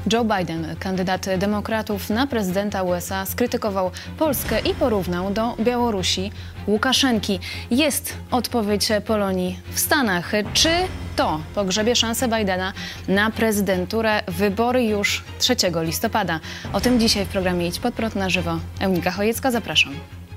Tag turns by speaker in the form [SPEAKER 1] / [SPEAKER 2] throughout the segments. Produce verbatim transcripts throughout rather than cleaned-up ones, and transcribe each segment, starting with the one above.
[SPEAKER 1] Joe Biden, kandydat demokratów na prezydenta U S A, skrytykował Polskę i porównał do Białorusi Łukaszenki. Jest odpowiedź Polonii w Stanach. Czy to pogrzebie szansę Bidena na prezydenturę? Wybory już trzeciego listopada. O tym dzisiaj w programie Idź Pod Prąd na żywo. Eunika Chojecka, zapraszam.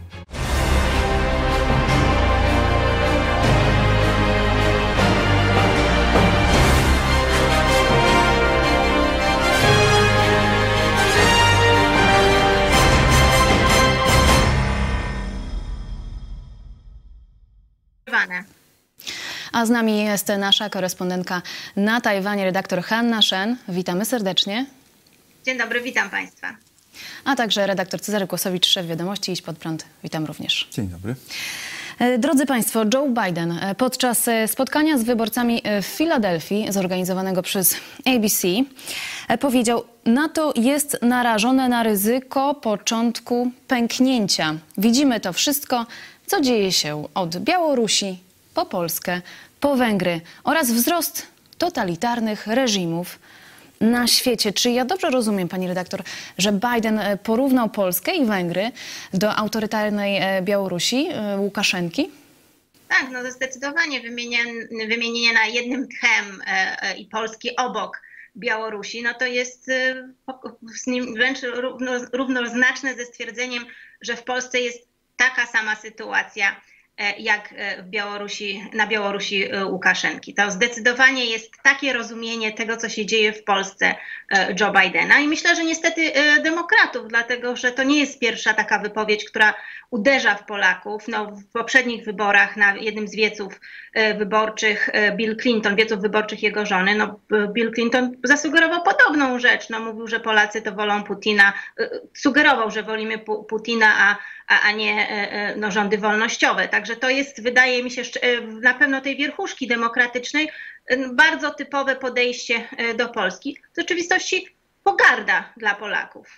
[SPEAKER 1] A z nami jest nasza korespondentka na Tajwanie, redaktor Hanna Shen. Witamy serdecznie.
[SPEAKER 2] Dzień dobry, witam Państwa.
[SPEAKER 1] A także redaktor Cezary Kłosowicz, szef wiadomości Idź Pod Prąd. Witam również.
[SPEAKER 3] Dzień dobry.
[SPEAKER 1] Drodzy Państwo, Joe Biden podczas spotkania z wyborcami w Filadelfii, zorganizowanego przez A B C, powiedział: NATO jest narażone na ryzyko początku pęknięcia. Widzimy to wszystko, co dzieje się od Białorusi po Polskę, po Węgry oraz wzrost totalitarnych reżimów na świecie. Czy ja dobrze rozumiem, pani redaktor, że Biden porównał Polskę i Węgry do autorytarnej Białorusi, Łukaszenki?
[SPEAKER 2] Tak, no zdecydowanie wymienienie na jednym tchem i Polski obok Białorusi, no to jest wręcz równoznaczne ze stwierdzeniem, że w Polsce jest taka sama sytuacja jak w Białorusi, na Białorusi Łukaszenki. To zdecydowanie jest takie rozumienie tego, co się dzieje w Polsce Joe Bidena i myślę, że niestety demokratów, dlatego że to nie jest pierwsza taka wypowiedź, która uderza w Polaków. No, w poprzednich wyborach na jednym z wieców wyborczych Bill Clinton, wieców wyborczych jego żony, no Bill Clinton zasugerował podobną rzecz. No, mówił, że Polacy to wolą Putina, sugerował, że wolimy Putina, a, a, a nie no, rządy wolnościowe. Także to jest, wydaje mi się, na pewno tej wierchuszki demokratycznej bardzo typowe podejście do Polski. W rzeczywistości pogarda dla Polaków.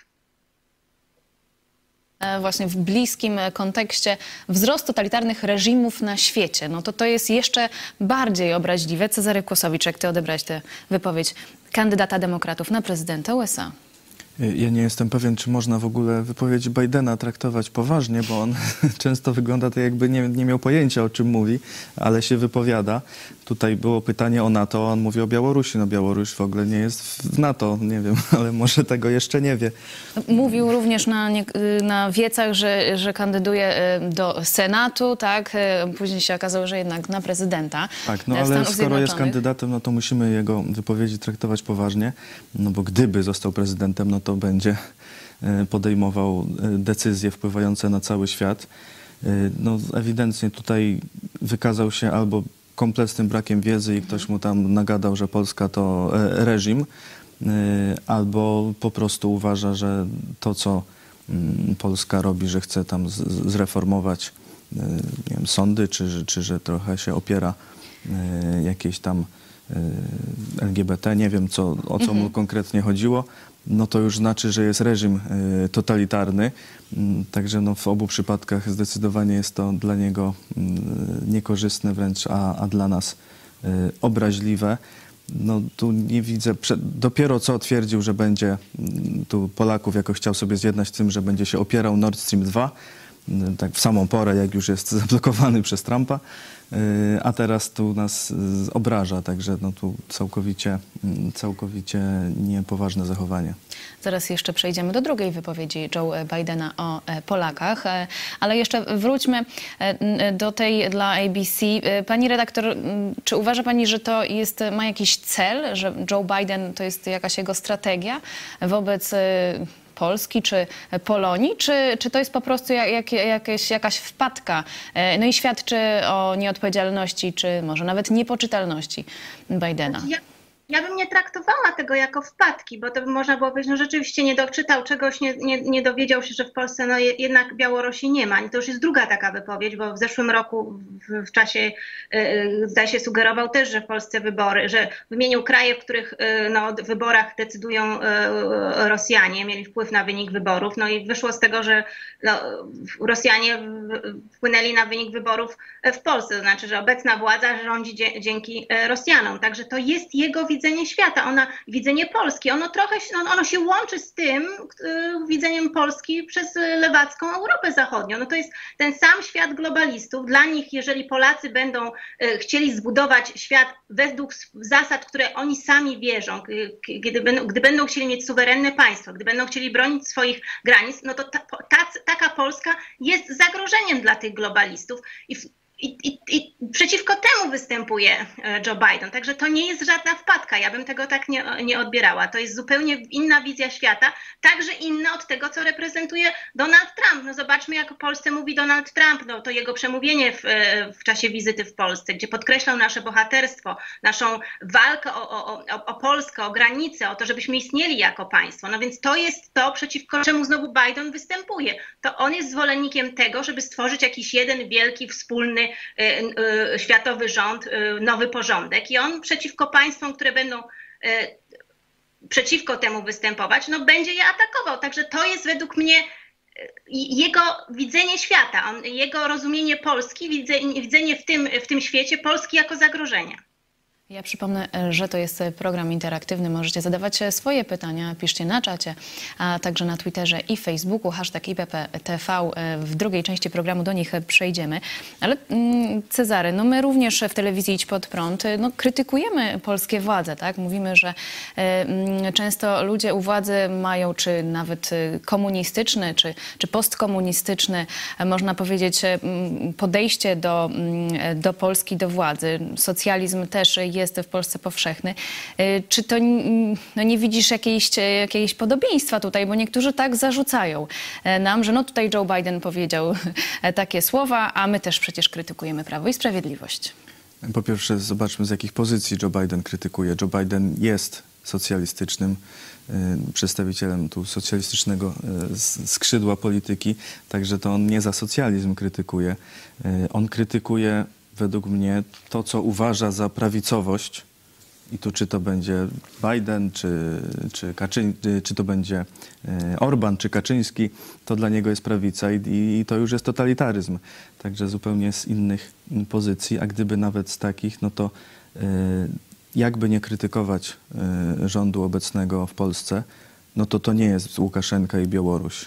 [SPEAKER 1] Właśnie w bliskim kontekście wzrost totalitarnych reżimów na świecie, no to to jest jeszcze bardziej obraźliwe. Cezary Kłosowicz, jak ty odebrałeś tę wypowiedź kandydata demokratów na prezydenta U S A?
[SPEAKER 3] Ja nie jestem pewien, czy można w ogóle wypowiedź Bidena traktować poważnie, bo on często wygląda tak, jakby nie, nie miał pojęcia, o czym mówi, ale się wypowiada. Tutaj było pytanie o NATO, a on mówi o Białorusi. No Białoruś w ogóle nie jest w NATO, nie wiem, ale może tego jeszcze nie wie.
[SPEAKER 1] Mówił również na, nie, na wiecach, że, że kandyduje do Senatu, tak? Później się okazało, że jednak na prezydenta.
[SPEAKER 3] Tak, no ale skoro jest kandydatem, no to musimy jego wypowiedzi traktować poważnie, no bo gdyby został prezydentem, no to będzie podejmował decyzje wpływające na cały świat. No ewidentnie tutaj wykazał się albo kompletnym brakiem wiedzy i ktoś mu tam nagadał, że Polska to reżim, albo po prostu uważa, że to, co Polska robi, że chce tam zreformować nie wiem, sądy, czy, czy że trochę się opiera jakieś tam L G B T, nie wiem co, o co mu konkretnie chodziło, no to już znaczy, że jest reżim y, totalitarny. Y, także no, w obu przypadkach zdecydowanie jest to dla niego y, niekorzystne wręcz, a, a dla nas y, obraźliwe. No tu nie widzę, dopiero co twierdził, że będzie y, tu Polaków jakoś chciał sobie zjednać z tym, że będzie się opierał Nord Stream dwa, y, tak w samą porę, jak już jest zablokowany przez Trumpa. A teraz tu nas obraża, także no tu całkowicie, całkowicie niepoważne zachowanie.
[SPEAKER 1] Zaraz jeszcze przejdziemy do drugiej wypowiedzi Joe Bidena o Polakach, ale jeszcze wróćmy do tej dla A B C. Pani redaktor, czy uważa pani, że to jest, ma jakiś cel, że Joe Biden to jest jakaś jego strategia wobec Polski czy Polonii, czy, czy to jest po prostu jak, jakieś, jakaś wpadka? No i świadczy o nieodpowiedzialności, czy może nawet niepoczytalności Bidena.
[SPEAKER 2] Ja, ja bym nie traktowała tego jako wpadki, bo to by można było powiedzieć, no rzeczywiście nie doczytał czegoś, nie, nie, nie dowiedział się, że w Polsce no jednak Białorusi nie ma. I to już jest druga taka wypowiedź, bo w zeszłym roku w, w czasie, yy, zdaje się, sugerował też, że w Polsce wybory, że wymienił kraje, w których yy, no, o wyborach decydują yy, Rosjanie, mieli wpływ na wynik wyborów. No i wyszło z tego, że no, Rosjanie wpłynęli na wynik wyborów w Polsce. To znaczy, że obecna władza rządzi dzie- dzięki Rosjanom. Także to jest jego wizerunek. widzenie świata, ona, widzenie Polski. Ono trochę no, ono się łączy z tym y, widzeniem Polski przez lewacką Europę Zachodnią. No to jest ten sam świat globalistów. Dla nich, jeżeli Polacy będą y, chcieli zbudować świat według zasad, które oni sami wierzą, y, kiedy będą, gdy będą chcieli mieć suwerenne państwo, gdy będą chcieli bronić swoich granic, no to ta, ta, taka Polska jest zagrożeniem dla tych globalistów. I w, I, i, I przeciwko temu występuje Joe Biden. Także to nie jest żadna wpadka. Ja bym tego tak nie, nie odbierała. To jest zupełnie inna wizja świata, także inna od tego, co reprezentuje Donald Trump. No zobaczmy, jak o Polsce mówi Donald Trump. No to jego przemówienie w, w czasie wizyty w Polsce, gdzie podkreślał nasze bohaterstwo, naszą walkę o, o, o, o Polskę, o granice, o to, żebyśmy istnieli jako państwo. No więc to jest to, przeciwko czemu znowu Biden występuje. To on jest zwolennikiem tego, żeby stworzyć jakiś jeden wielki, wspólny światowy rząd, nowy porządek i on przeciwko państwom, które będą przeciwko temu występować, no będzie je atakował. Także to jest według mnie jego widzenie świata, on, jego rozumienie Polski, widzenie, widzenie w tym, w tym świecie Polski jako zagrożenia.
[SPEAKER 1] Ja przypomnę, że to jest program interaktywny. Możecie zadawać swoje pytania, piszcie na czacie, a także na Twitterze i Facebooku, hashtag I P P T V. W drugiej części programu do nich przejdziemy. Ale Cezary, no my również w telewizji Idź Pod Prąd no, krytykujemy polskie władze, tak? Mówimy, że y, często ludzie u władzy mają czy nawet komunistyczny, czy, czy postkomunistyczny, można powiedzieć, podejście do, do Polski, do władzy. Socjalizm też jest w Polsce powszechny. Czy to no nie widzisz jakiejś, jakiejś podobieństwa tutaj? Bo niektórzy tak zarzucają nam, że no tutaj Joe Biden powiedział takie słowa, a my też przecież krytykujemy Prawo i Sprawiedliwość.
[SPEAKER 3] Po pierwsze, zobaczmy, z jakich pozycji Joe Biden krytykuje. Joe Biden jest socjalistycznym y, przedstawicielem tu socjalistycznego y, skrzydła polityki, także to on nie za socjalizm krytykuje. Y, on krytykuje według mnie to, co uważa za prawicowość, i tu czy to będzie Biden, czy, czy, Kaczyń, czy to będzie Orban, czy Kaczyński, to dla niego jest prawica i, i to już jest totalitaryzm. Także zupełnie z innych pozycji, a gdyby nawet z takich, no to jakby nie krytykować rządu obecnego w Polsce, no to to nie jest Łukaszenka i Białoruś.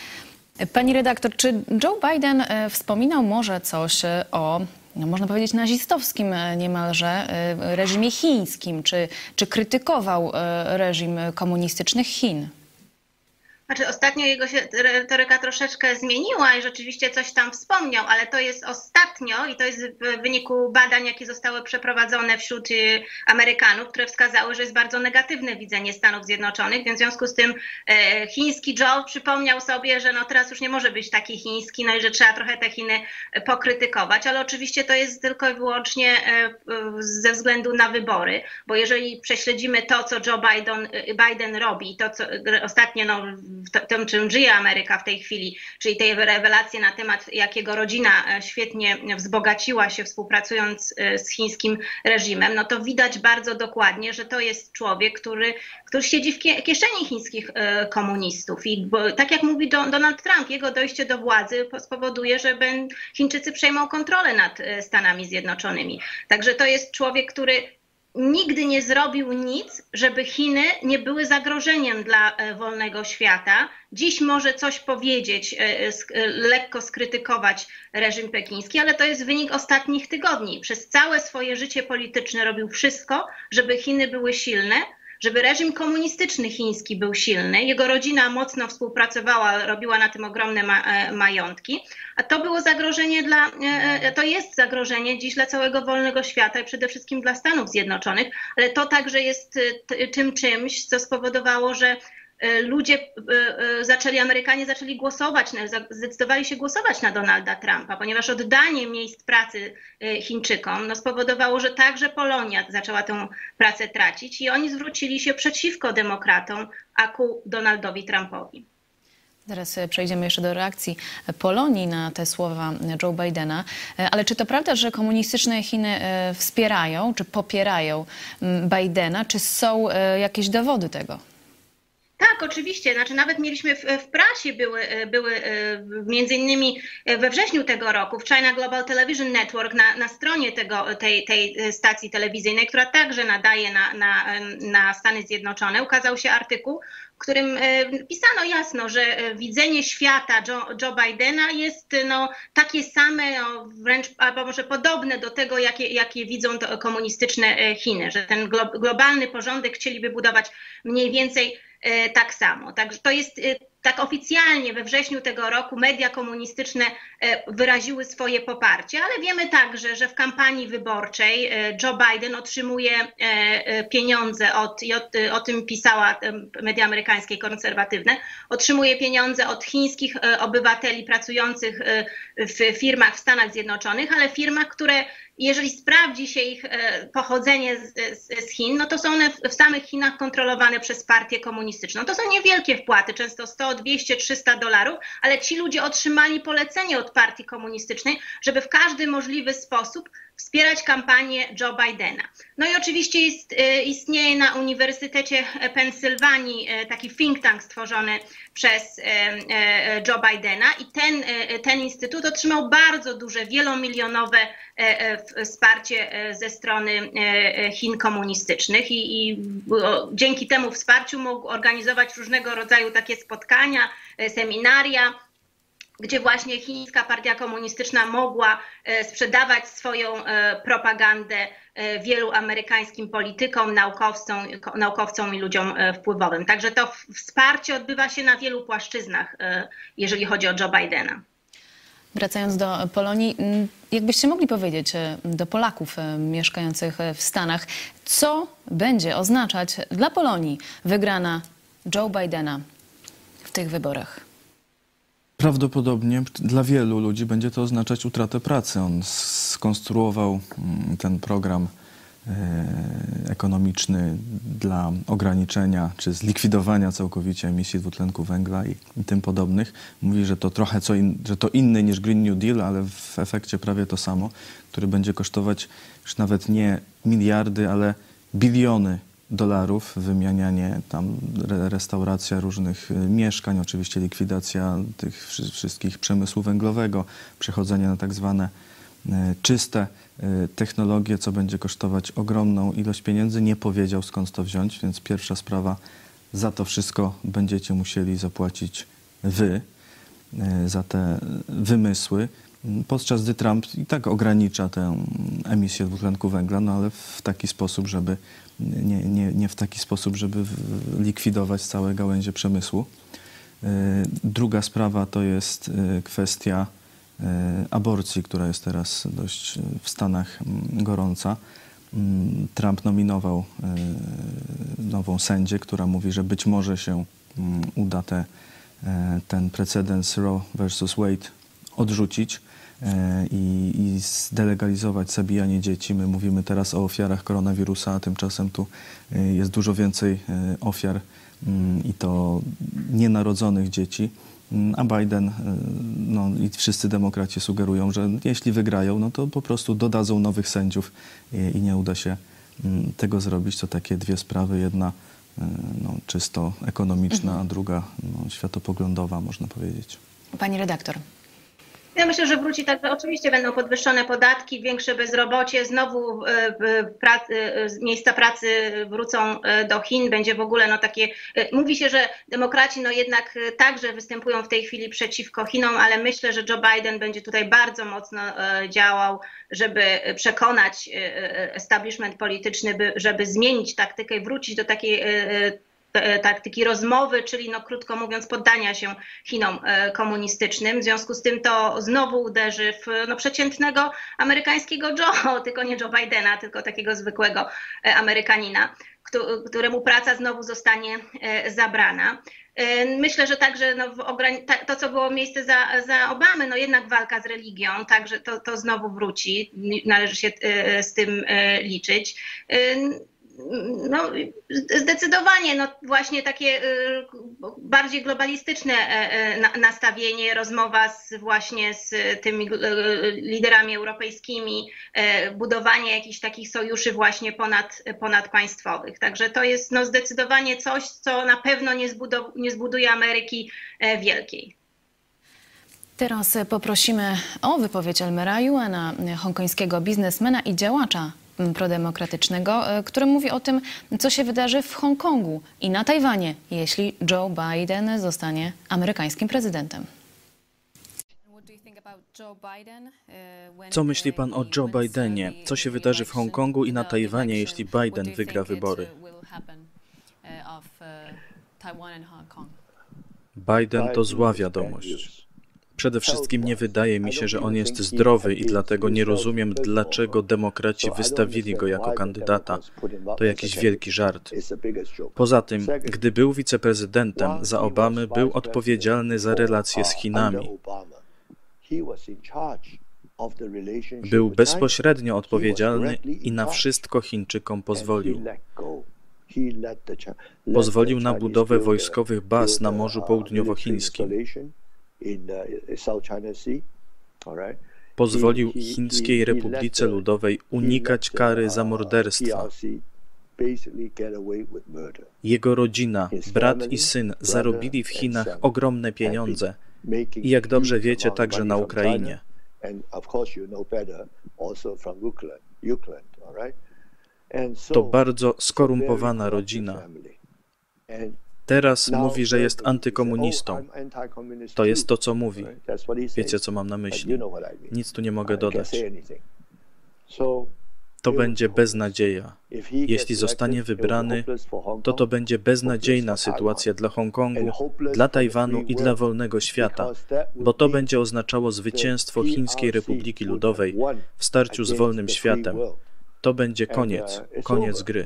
[SPEAKER 1] Pani redaktor, czy Joe Biden wspominał może coś o, no można powiedzieć, nazistowskim niemalże reżimie chińskim, czy, czy krytykował reżim komunistycznych Chin?
[SPEAKER 2] Znaczy ostatnio jego się retoryka troszeczkę zmieniła i rzeczywiście coś tam wspomniał, ale to jest ostatnio i to jest w wyniku badań, jakie zostały przeprowadzone wśród Amerykanów, które wskazały, że jest bardzo negatywne widzenie Stanów Zjednoczonych, więc w związku z tym e, chiński Joe przypomniał sobie, że no teraz już nie może być taki chiński, no i że trzeba trochę te Chiny pokrytykować, ale oczywiście to jest tylko i wyłącznie e, ze względu na wybory, bo jeżeli prześledzimy to, co Joe Biden, Biden robi, to co ostatnio no, w tym, czym żyje Ameryka w tej chwili, czyli tej rewelacji na temat, jak jego rodzina świetnie wzbogaciła się współpracując z chińskim reżimem, no to widać bardzo dokładnie, że to jest człowiek, który, który siedzi w kieszeni chińskich komunistów. I bo, tak jak mówi Donald Trump, jego dojście do władzy spowoduje, że Chińczycy przejmą kontrolę nad Stanami Zjednoczonymi. Także to jest człowiek, który nigdy nie zrobił nic, żeby Chiny nie były zagrożeniem dla wolnego świata. Dziś może coś powiedzieć, lekko skrytykować reżim pekiński, ale to jest wynik ostatnich tygodni. Przez całe swoje życie polityczne robił wszystko, żeby Chiny były silne, żeby reżim komunistyczny chiński był silny. Jego rodzina mocno współpracowała, robiła na tym ogromne ma majątki, a to było zagrożenie dla, to jest zagrożenie dziś dla całego wolnego świata i przede wszystkim dla Stanów Zjednoczonych, ale to także jest tym czymś, co spowodowało, że ludzie zaczęli, Amerykanie zaczęli głosować, zdecydowali się głosować na Donalda Trumpa, ponieważ oddanie miejsc pracy Chińczykom no, spowodowało, że także Polonia zaczęła tę pracę tracić i oni zwrócili się przeciwko demokratom, a ku Donaldowi Trumpowi.
[SPEAKER 1] Zaraz przejdziemy jeszcze do reakcji Polonii na te słowa Joe Bidena. Ale czy to prawda, że komunistyczne Chiny wspierają czy popierają Bidena? Czy są jakieś dowody tego?
[SPEAKER 2] Tak, oczywiście. Znaczy nawet mieliśmy w, w prasie, były, były między innymi we wrześniu tego roku w China Global Television Network na, na stronie tego, tej, tej stacji telewizyjnej, która także nadaje na, na, na Stany Zjednoczone, ukazał się artykuł, w którym pisano jasno, że widzenie świata Joe, Joe Bidena jest no, takie same, no, wręcz albo może podobne do tego, jakie, jakie widzą to komunistyczne Chiny, że ten glo, globalny porządek chcieliby budować mniej więcej tak samo. Także to jest tak oficjalnie we wrześniu tego roku media komunistyczne wyraziły swoje poparcie, ale wiemy także, że w kampanii wyborczej Joe Biden otrzymuje pieniądze od, i o, o tym pisała media amerykańskie konserwatywne, otrzymuje pieniądze od chińskich obywateli pracujących w firmach w Stanach Zjednoczonych, ale firmach, które jeżeli sprawdzi się ich pochodzenie z, z, z Chin, no to są one w samych Chinach kontrolowane przez partię komunistyczną. To są niewielkie wpłaty, często sto, dwieście, trzysta dolarów, ale ci ludzie otrzymali polecenie od partii komunistycznej, żeby w każdy możliwy sposób wspierać kampanię Joe Bidena. No i oczywiście jest, istnieje na Uniwersytecie Pensylwanii taki think tank stworzony przez Joe Bidena i ten, ten instytut otrzymał bardzo duże, wielomilionowe wsparcie ze strony Chin komunistycznych i, i dzięki temu wsparciu mógł organizować różnego rodzaju takie spotkania, seminaria, gdzie właśnie chińska partia komunistyczna mogła sprzedawać swoją propagandę wielu amerykańskim politykom, naukowcom, naukowcom i ludziom wpływowym. Także to wsparcie odbywa się na wielu płaszczyznach, jeżeli chodzi o Joe Bidena.
[SPEAKER 1] Wracając do Polonii, jakbyście mogli powiedzieć do Polaków mieszkających w Stanach, co będzie oznaczać dla Polonii wygrana Joe Bidena w tych wyborach?
[SPEAKER 3] Prawdopodobnie dla wielu ludzi będzie to oznaczać utratę pracy. On skonstruował ten program ekonomiczny dla ograniczenia czy zlikwidowania całkowicie emisji dwutlenku węgla i, i tym podobnych. Mówi, że to trochę co in, że to inny niż Green New Deal, ale w efekcie prawie to samo, który będzie kosztować już nawet nie miliardy, ale biliony dolarów, wymianianie tam, restauracja różnych mieszkań, oczywiście likwidacja tych wszystkich przemysłu węglowego, przechodzenie na tak zwane czyste technologie, co będzie kosztować ogromną ilość pieniędzy. Nie powiedział, skąd to wziąć, więc pierwsza sprawa, za to wszystko będziecie musieli zapłacić wy, za te wymysły, podczas gdy Trump i tak ogranicza tę emisję dwutlenku węgla, no ale w taki sposób, żeby nie, nie, nie w taki sposób, żeby likwidować całe gałęzie przemysłu. Druga sprawa to jest kwestia aborcji, która jest teraz dość w Stanach gorąca. Trump nominował nową sędzię, która mówi, że być może się uda te, ten precedens Roe versus Wade odrzucić i, i zdelegalizować zabijanie dzieci. My mówimy teraz o ofiarach koronawirusa, a tymczasem tu jest dużo więcej ofiar i to nienarodzonych dzieci. A Biden no, i wszyscy demokraci sugerują, że jeśli wygrają, no to po prostu dodadzą nowych sędziów i, i nie uda się tego zrobić. To takie dwie sprawy. Jedna no, czysto ekonomiczna, mhm. a druga no, światopoglądowa, można powiedzieć.
[SPEAKER 1] Pani redaktor.
[SPEAKER 2] Ja myślę, że wróci tak, że oczywiście będą podwyższone podatki, większe bezrobocie, znowu pracy, miejsca pracy wrócą do Chin, będzie w ogóle no takie, mówi się, że demokraci no jednak także występują w tej chwili przeciwko Chinom, ale myślę, że Joe Biden będzie tutaj bardzo mocno działał, żeby przekonać establishment polityczny, by, żeby zmienić taktykę i wrócić do takiej taktyki rozmowy, czyli no krótko mówiąc poddania się Chinom komunistycznym. W związku z tym to znowu uderzy w no, przeciętnego amerykańskiego Joe, tylko nie Joe Bidena, tylko takiego zwykłego Amerykanina, któremu praca znowu zostanie zabrana. Myślę, że także no, to, co było miejsce za, za Obamy, no jednak walka z religią, także to, to znowu wróci, należy się z tym liczyć. No, zdecydowanie, no właśnie takie bardziej globalistyczne nastawienie, rozmowa z, właśnie z tymi liderami europejskimi, budowanie jakichś takich sojuszy właśnie ponad, ponadpaństwowych. Także to jest no, zdecydowanie coś, co na pewno nie, zbudow- nie zbuduje Ameryki wielkiej.
[SPEAKER 1] Teraz poprosimy o wypowiedź Elmera Yuena, hongkońskiego biznesmena i działacza prodemokratycznego, który mówi o tym, co się wydarzy w Hongkongu i na Tajwanie, jeśli Joe Biden zostanie amerykańskim prezydentem.
[SPEAKER 3] Co myśli pan o Joe Bidenie? Co się wydarzy w Hongkongu i na Tajwanie, jeśli Biden wygra wybory? Biden to zła wiadomość. Przede wszystkim nie wydaje mi się, że on jest zdrowy i dlatego nie rozumiem, dlaczego demokraci wystawili go jako kandydata. To jakiś wielki żart. Poza tym, gdy był wiceprezydentem za Obamy, był odpowiedzialny za relacje z Chinami. Był bezpośrednio odpowiedzialny i na wszystko Chińczykom pozwolił. Pozwolił na budowę wojskowych baz na Morzu Południowochińskim. Pozwolił Chińskiej Republice Ludowej unikać kary za morderstwa. Jego rodzina, brat i syn zarobili w Chinach ogromne pieniądze i jak dobrze wiecie, także na Ukrainie. To bardzo skorumpowana rodzina. Teraz mówi, że jest antykomunistą. To jest to, co mówi. Wiecie, co mam na myśli. Nic tu nie mogę dodać. To będzie beznadzieja. Jeśli zostanie wybrany, to to będzie beznadziejna sytuacja dla Hongkongu, dla Tajwanu i dla wolnego świata, bo to będzie oznaczało zwycięstwo Chińskiej Republiki Ludowej w starciu z wolnym światem. To będzie koniec, koniec gry.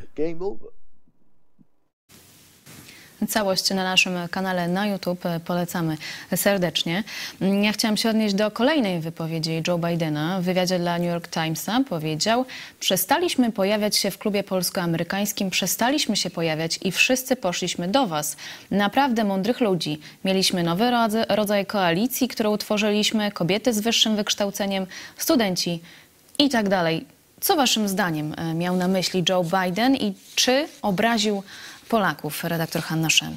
[SPEAKER 1] Całość na naszym kanale na YouTube polecamy serdecznie. Ja chciałam się odnieść do kolejnej wypowiedzi Joe Bidena. W wywiadzie dla New York Timesa powiedział: przestaliśmy pojawiać się w klubie polsko-amerykańskim, przestaliśmy się pojawiać i wszyscy poszliśmy do was. Naprawdę mądrych ludzi. Mieliśmy nowy rodzaj koalicji, którą utworzyliśmy, kobiety z wyższym wykształceniem, studenci i tak dalej. Co waszym zdaniem miał na myśli Joe Biden i czy obraził Polaków? Redaktor Hanna Shen.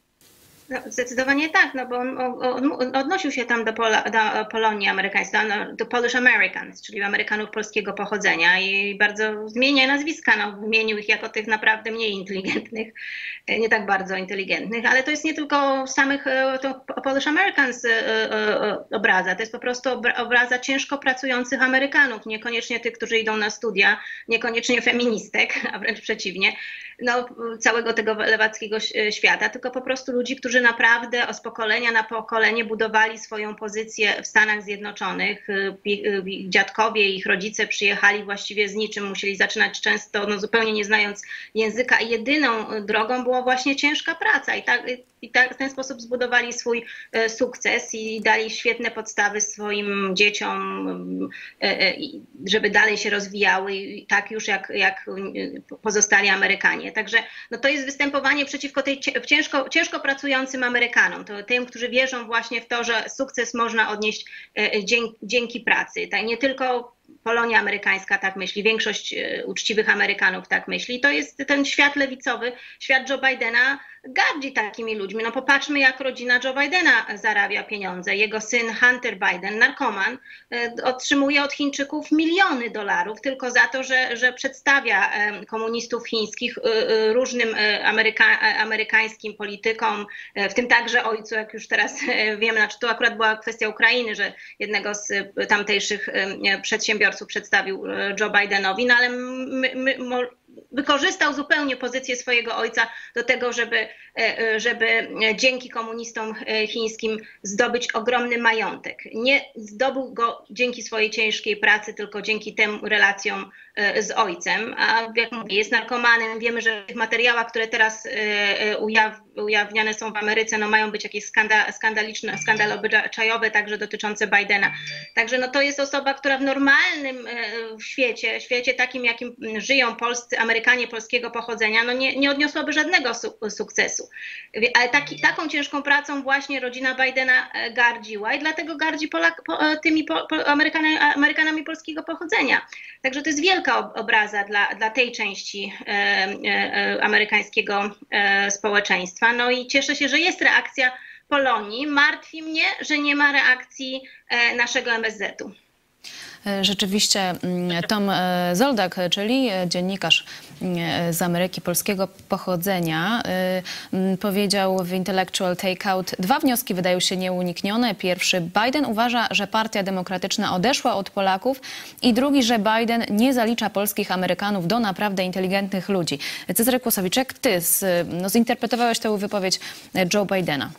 [SPEAKER 2] No, zdecydowanie tak, no bo on, on, on odnosił się tam do, Pola, do Polonii amerykańskiej, do, do Polish Americans, czyli Amerykanów polskiego pochodzenia i bardzo zmienia nazwiska, no, wymienił ich jako tych naprawdę mniej inteligentnych, nie tak bardzo inteligentnych, ale to jest nie tylko samych to Polish Americans obraza, to jest po prostu obraza ciężko pracujących Amerykanów, niekoniecznie tych, którzy idą na studia, niekoniecznie feministek, a wręcz przeciwnie, no, całego tego lewackiego świata, tylko po prostu ludzi, którzy naprawdę z pokolenia na pokolenie budowali swoją pozycję w Stanach Zjednoczonych. Dziadkowie i ich rodzice przyjechali właściwie z niczym, musieli zaczynać często no, zupełnie nie znając języka i jedyną drogą była właśnie ciężka praca i tak, i tak w ten sposób zbudowali swój e, sukces i dali świetne podstawy swoim dzieciom, e, e, żeby dalej się rozwijały i tak już jak, jak pozostali Amerykanie. Także no, to jest występowanie przeciwko tej ciężko, ciężko pracującym Amerykanom, to tym, którzy wierzą właśnie w to, że sukces można odnieść e, dzięki, dzięki pracy. Tak, nie tylko Polonia amerykańska tak myśli, większość uczciwych Amerykanów tak myśli. To jest ten świat lewicowy, świat Joe Bidena gardzi takimi ludźmi. No popatrzmy, jak rodzina Joe Bidena zarabia pieniądze. Jego syn Hunter Biden, narkoman, otrzymuje od Chińczyków miliony dolarów tylko za to, że, że przedstawia komunistów chińskich różnym ameryka, amerykańskim politykom, w tym także ojcu, jak już teraz wiemy, znaczy to akurat była kwestia Ukrainy, że jednego z tamtejszych przedsiębiorców przedstawił Joe Bidenowi, no ale my, my, wykorzystał zupełnie pozycję swojego ojca do tego, żeby, żeby dzięki komunistom chińskim zdobyć ogromny majątek. Nie zdobył go dzięki swojej ciężkiej pracy, tylko dzięki tym relacjom z ojcem, a jak mówię, jest narkomanem. Wiemy, że w tych materiałach, które teraz ujaw, ujawniane są w Ameryce, no mają być jakieś skanda, skandaliczne, skandale obyczajowe, także dotyczące Bidena. Także no to jest osoba, która w normalnym świecie, świecie takim, jakim żyją polscy Amerykanie polskiego pochodzenia, no nie, nie odniosłaby żadnego su sukcesu. Ale taki, taką ciężką pracą właśnie rodzina Bidena gardziła i dlatego gardzi Polak, po, tymi po, po Amerykanami, Amerykanami polskiego pochodzenia. Także to jest wielka obraza dla, dla tej części e, e, amerykańskiego e, społeczeństwa. No i cieszę się, że jest reakcja Polonii. Martwi mnie, że nie ma reakcji e, naszego M S Z-u.
[SPEAKER 1] Rzeczywiście Tom Zoldak, czyli dziennikarz z Ameryki polskiego pochodzenia, powiedział w Intellectual Takeout: dwa wnioski wydają się nieuniknione. Pierwszy: Biden uważa, że Partia Demokratyczna odeszła od Polaków, i drugi, że Biden nie zalicza polskich Amerykanów do naprawdę inteligentnych ludzi. Cezary Kłosowicz, jak ty z, no, zinterpretowałeś tę wypowiedź Joe Bidena?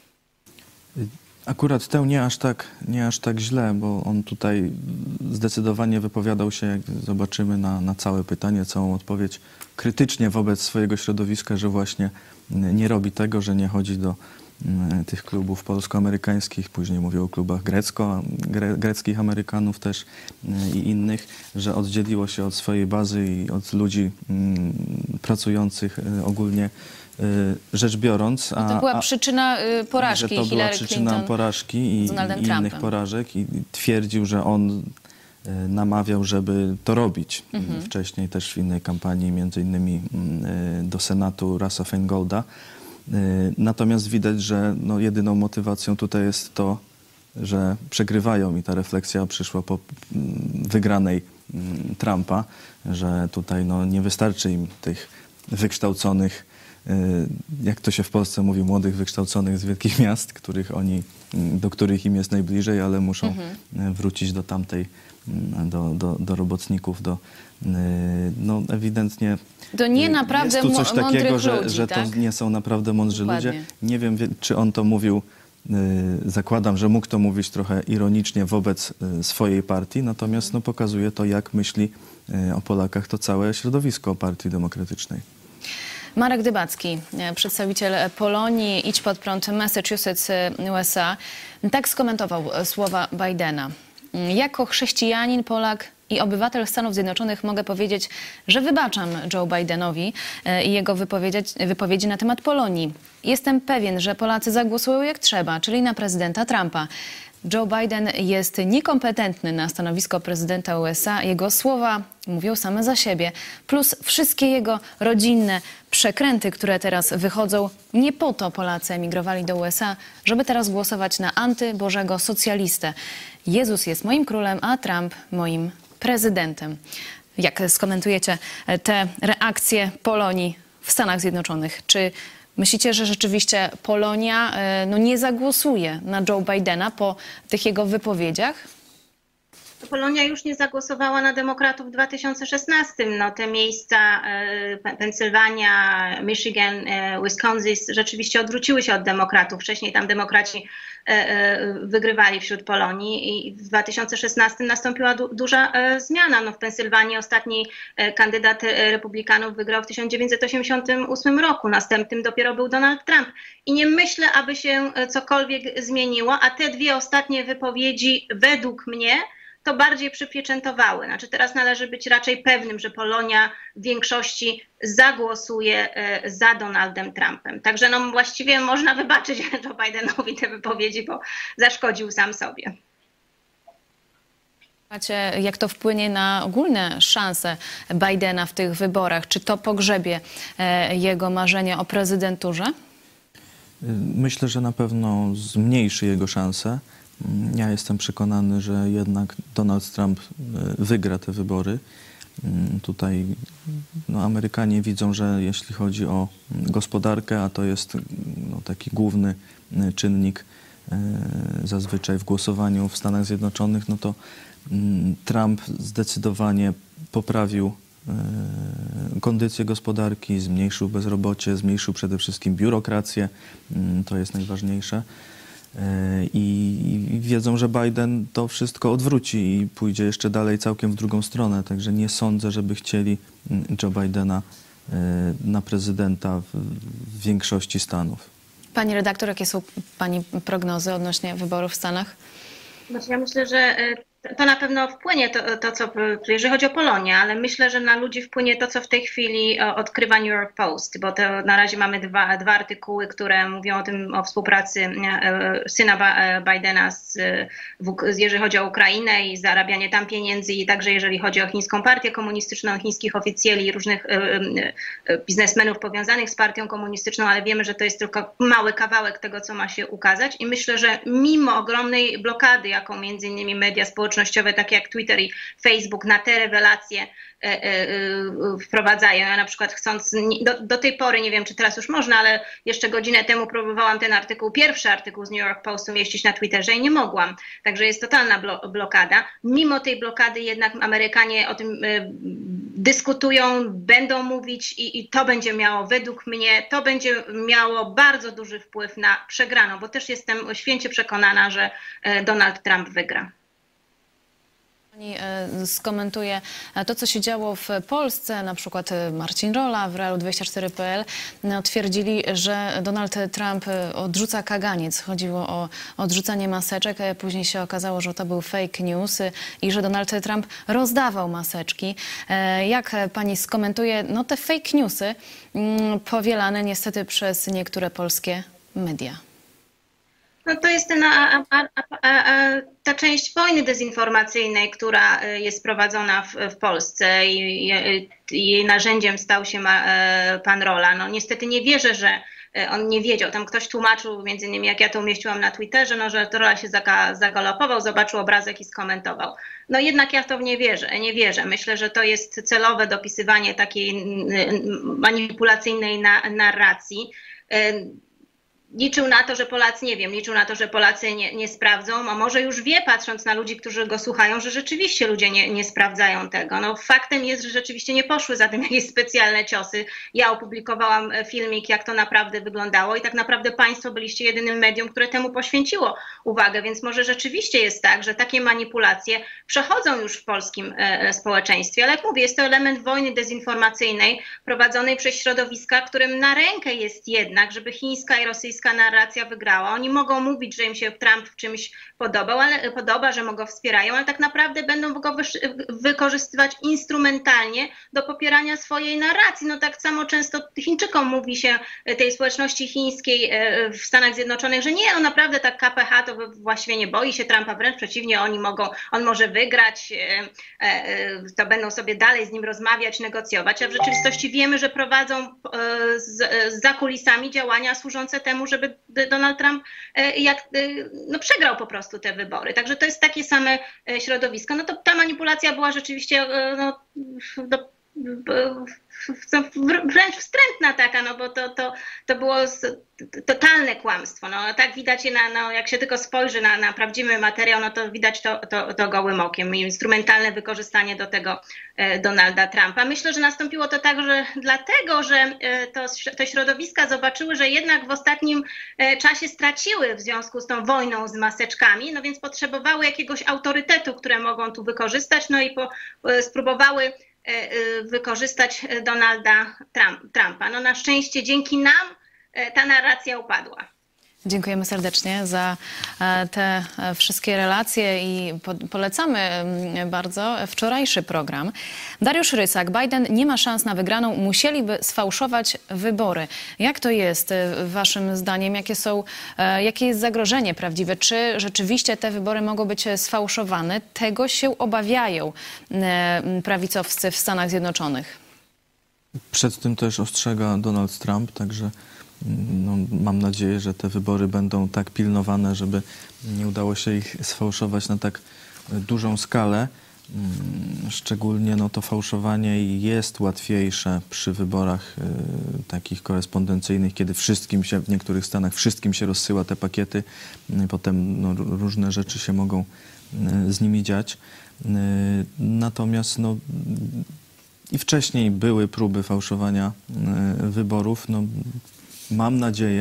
[SPEAKER 3] Akurat tę nie aż tak, nie aż tak źle, bo on tutaj zdecydowanie wypowiadał się, jak zobaczymy, na, na całe pytanie, całą odpowiedź krytycznie wobec swojego środowiska, że właśnie nie robi tego, że nie chodzi do tych klubów polsko-amerykańskich, później mówił o klubach grecko, gre, greckich Amerykanów też i innych, że oddzieliło się od swojej bazy i od ludzi m, pracujących ogólnie rzecz biorąc. A,
[SPEAKER 1] to była przyczyna porażki
[SPEAKER 3] że to była
[SPEAKER 1] Hillary
[SPEAKER 3] przyczyna
[SPEAKER 1] Clinton
[SPEAKER 3] porażki i, i innych porażek i twierdził, że on namawiał, żeby to robić. Mhm. Wcześniej też w innej kampanii, między innymi do Senatu Russa Feingolda. Natomiast widać, że no, jedyną motywacją tutaj jest to, że przegrywają i ta refleksja przyszła po wygranej Trumpa, że tutaj no, nie wystarczy im tych wykształconych, jak to się w Polsce mówi, młodych wykształconych z wielkich miast, których oni, do których im jest najbliżej, ale muszą mhm. wrócić do tamtej, do, do, do robotników, do, no ewidentnie
[SPEAKER 1] to nie naprawdę
[SPEAKER 3] jest tu coś takiego, że,
[SPEAKER 1] ludzi,
[SPEAKER 3] że
[SPEAKER 1] tak?
[SPEAKER 3] to nie są naprawdę mądrzy
[SPEAKER 1] Dokładnie.
[SPEAKER 3] ludzie. Nie wiem, czy on to mówił, zakładam, że mógł to mówić trochę ironicznie wobec swojej partii, natomiast no, pokazuje to, jak myśli o Polakach to całe środowisko Partii Demokratycznej.
[SPEAKER 1] Marek Dybacki, przedstawiciel Polonii, Idź Pod Prąd Massachusetts, U S A, tak skomentował słowa Bidena. Jako chrześcijanin, Polak i obywatel Stanów Zjednoczonych mogę powiedzieć, że wybaczam Joe Bidenowi i jego wypowiedzi, wypowiedzi na temat Polonii. Jestem pewien, że Polacy zagłosują jak trzeba, czyli na prezydenta Trumpa. Joe Biden jest niekompetentny na stanowisko prezydenta U S A. Jego słowa mówią same za siebie. Plus wszystkie jego rodzinne przekręty, które teraz wychodzą. Nie po to Polacy emigrowali do U S A, żeby teraz głosować na antybożego socjalistę. Jezus jest moim królem, a Trump moim prezydentem. Jak skomentujecie te reakcje Polonii w Stanach Zjednoczonych? Czy myślicie, że rzeczywiście Polonia no, nie zagłosuje na Joe Bidena po tych jego wypowiedziach?
[SPEAKER 2] Polonia już nie zagłosowała na demokratów w dwa tysiące szesnastym. No, te miejsca e, Pensylwania, Michigan, e, Wisconsin rzeczywiście odwróciły się od demokratów. Wcześniej tam demokraci e, e, wygrywali wśród Polonii i w dwa tysiące szesnastym nastąpiła du duża e, zmiana. No, w Pensylwanii ostatni e, kandydat republikanów wygrał w tysiąc dziewięćset osiemdziesiątym ósmym roku. Następnym dopiero był Donald Trump. I nie myślę, aby się cokolwiek zmieniło, a te dwie ostatnie wypowiedzi według mnie to bardziej przypieczętowały. Znaczy teraz należy być raczej pewnym, że Polonia w większości zagłosuje za Donaldem Trumpem. Także no właściwie można wybaczyć Joe Bidenowi te wypowiedzi, bo zaszkodził sam sobie.
[SPEAKER 1] Jak to wpłynie na ogólne szanse Bidena w tych wyborach? Czy to pogrzebie jego marzenia o prezydenturze?
[SPEAKER 3] Myślę, że na pewno zmniejszy jego szanse. Ja jestem przekonany, że jednak Donald Trump wygra te wybory. Tutaj no, Amerykanie widzą, że jeśli chodzi o gospodarkę, a to jest no, taki główny czynnik zazwyczaj w głosowaniu w Stanach Zjednoczonych, no to Trump zdecydowanie poprawił kondycję gospodarki, zmniejszył bezrobocie, zmniejszył przede wszystkim biurokrację, to jest najważniejsze. i, i wiedzą, że Biden to wszystko odwróci i pójdzie jeszcze dalej całkiem w drugą stronę. Także nie sądzę, żeby chcieli Joe Bidena na prezydenta w, w większości Stanów.
[SPEAKER 1] Pani redaktor, jakie są Pani prognozy odnośnie wyborów w Stanach?
[SPEAKER 2] Znaczy ja myślę, że to na pewno wpłynie to, to, co, jeżeli chodzi o Polonię, ale myślę, że na ludzi wpłynie to, co w tej chwili odkrywa New York Post, bo to na razie mamy dwa, dwa artykuły, które mówią o tym, o współpracy syna Bidena, z, jeżeli chodzi o Ukrainę i zarabianie tam pieniędzy, i także jeżeli chodzi o chińską partię komunistyczną, chińskich oficjeli i różnych biznesmenów powiązanych z partią komunistyczną, ale wiemy, że to jest tylko mały kawałek tego, co ma się ukazać, i myślę, że mimo ogromnej blokady, jaką między innymi media społecznościowe, takie jak Twitter i Facebook, na te rewelacje e, e, wprowadzają. Ja na przykład chcąc, do, do tej pory, nie wiem czy teraz już można, ale jeszcze godzinę temu próbowałam ten artykuł, pierwszy artykuł z New York Post umieścić na Twitterze i nie mogłam. Także jest totalna blo blokada. Mimo tej blokady jednak Amerykanie o tym e, dyskutują, będą mówić i, i to będzie miało, według mnie, to będzie miało bardzo duży wpływ na przegraną, bo też jestem święcie przekonana, że e, Donald Trump wygra.
[SPEAKER 1] Pani skomentuje to, co się działo w Polsce. Na przykład Marcin Rola w Realu dwadzieścia cztery kropka p l twierdzili, że Donald Trump odrzuca kaganiec. Chodziło o odrzucanie maseczek. Później się okazało, że to był fake news i że Donald Trump rozdawał maseczki. Jak pani skomentuje no, te fake newsy powielane niestety przez niektóre polskie media?
[SPEAKER 2] No to jest ten, a, a, a, a, ta część wojny dezinformacyjnej, która jest prowadzona w, w Polsce i, i jej narzędziem stał się ma, pan Rola. No niestety nie wierzę, że on nie wiedział. Tam ktoś tłumaczył, między innymi jak ja to umieściłam na Twitterze, no, że Rola się zaga, zagalopował, zobaczył obrazek i skomentował. No jednak ja w to nie wierzę. Nie wierzę. Myślę, że to jest celowe dopisywanie takiej manipulacyjnej na, narracji. Liczył na to, że Polacy, nie wiem, liczył na to, że Polacy nie, nie sprawdzą, a może już wie, patrząc na ludzi, którzy go słuchają, że rzeczywiście ludzie nie, nie sprawdzają tego. No faktem jest, że rzeczywiście nie poszły za tym jakieś specjalne ciosy. Ja opublikowałam filmik, jak to naprawdę wyglądało i tak naprawdę państwo byliście jedynym medium, które temu poświęciło uwagę, więc może rzeczywiście jest tak, że takie manipulacje przechodzą już w polskim e, społeczeństwie, ale jak mówię, jest to element wojny dezinformacyjnej prowadzonej przez środowiska, którym na rękę jest jednak, żeby chińska i rosyjska narracja wygrała. Oni mogą mówić, że im się Trump w czymś podobał, ale, podoba, że mu go wspierają, ale tak naprawdę będą go wykorzystywać instrumentalnie do popierania swojej narracji. No tak samo często Chińczykom mówi się tej społeczności chińskiej w Stanach Zjednoczonych, że nie, on naprawdę tak K P H to właściwie nie boi się Trumpa, wręcz przeciwnie, oni mogą, on może wygrać, to będą sobie dalej z nim rozmawiać, negocjować, a w rzeczywistości wiemy, że prowadzą za kulisami działania służące temu, żeby Donald Trump jak, no, przegrał po prostu te wybory. Także to jest takie same środowisko. No to ta manipulacja była rzeczywiście no, do, wręcz wstrętna taka, no bo to, to, to było totalne kłamstwo. No, tak widać, na, no, jak się tylko spojrzy na, na prawdziwy materiał, no to widać to, to, to gołym okiem. Instrumentalne wykorzystanie do tego e, Donalda Trumpa. Myślę, że nastąpiło to także dlatego, że e, to, te środowiska zobaczyły, że jednak w ostatnim e, czasie straciły w związku z tą wojną z maseczkami, no więc potrzebowały jakiegoś autorytetu, które mogą tu wykorzystać, no i po, e, spróbowały wykorzystać Donalda Trumpa. No na szczęście dzięki nam ta narracja upadła.
[SPEAKER 1] Dziękujemy serdecznie za te wszystkie relacje i polecamy bardzo wczorajszy program. Dariusz Rysak, Biden nie ma szans na wygraną, musieliby sfałszować wybory. Jak to jest waszym zdaniem? Jakie są, jakie jest zagrożenie prawdziwe? Czy rzeczywiście te wybory mogą być sfałszowane? Tego się obawiają prawicowcy w Stanach Zjednoczonych.
[SPEAKER 3] Przed tym też ostrzega Donald Trump, także no, mam nadzieję, że te wybory będą tak pilnowane, żeby nie udało się ich sfałszować na tak dużą skalę. Szczególnie no, to fałszowanie jest łatwiejsze przy wyborach y, takich korespondencyjnych, kiedy wszystkim się, w niektórych stanach wszystkim się rozsyła te pakiety, y, potem no, różne rzeczy się mogą y, z nimi dziać. Y, natomiast no, i wcześniej były próby fałszowania y, wyborów. No, mam nadzieję,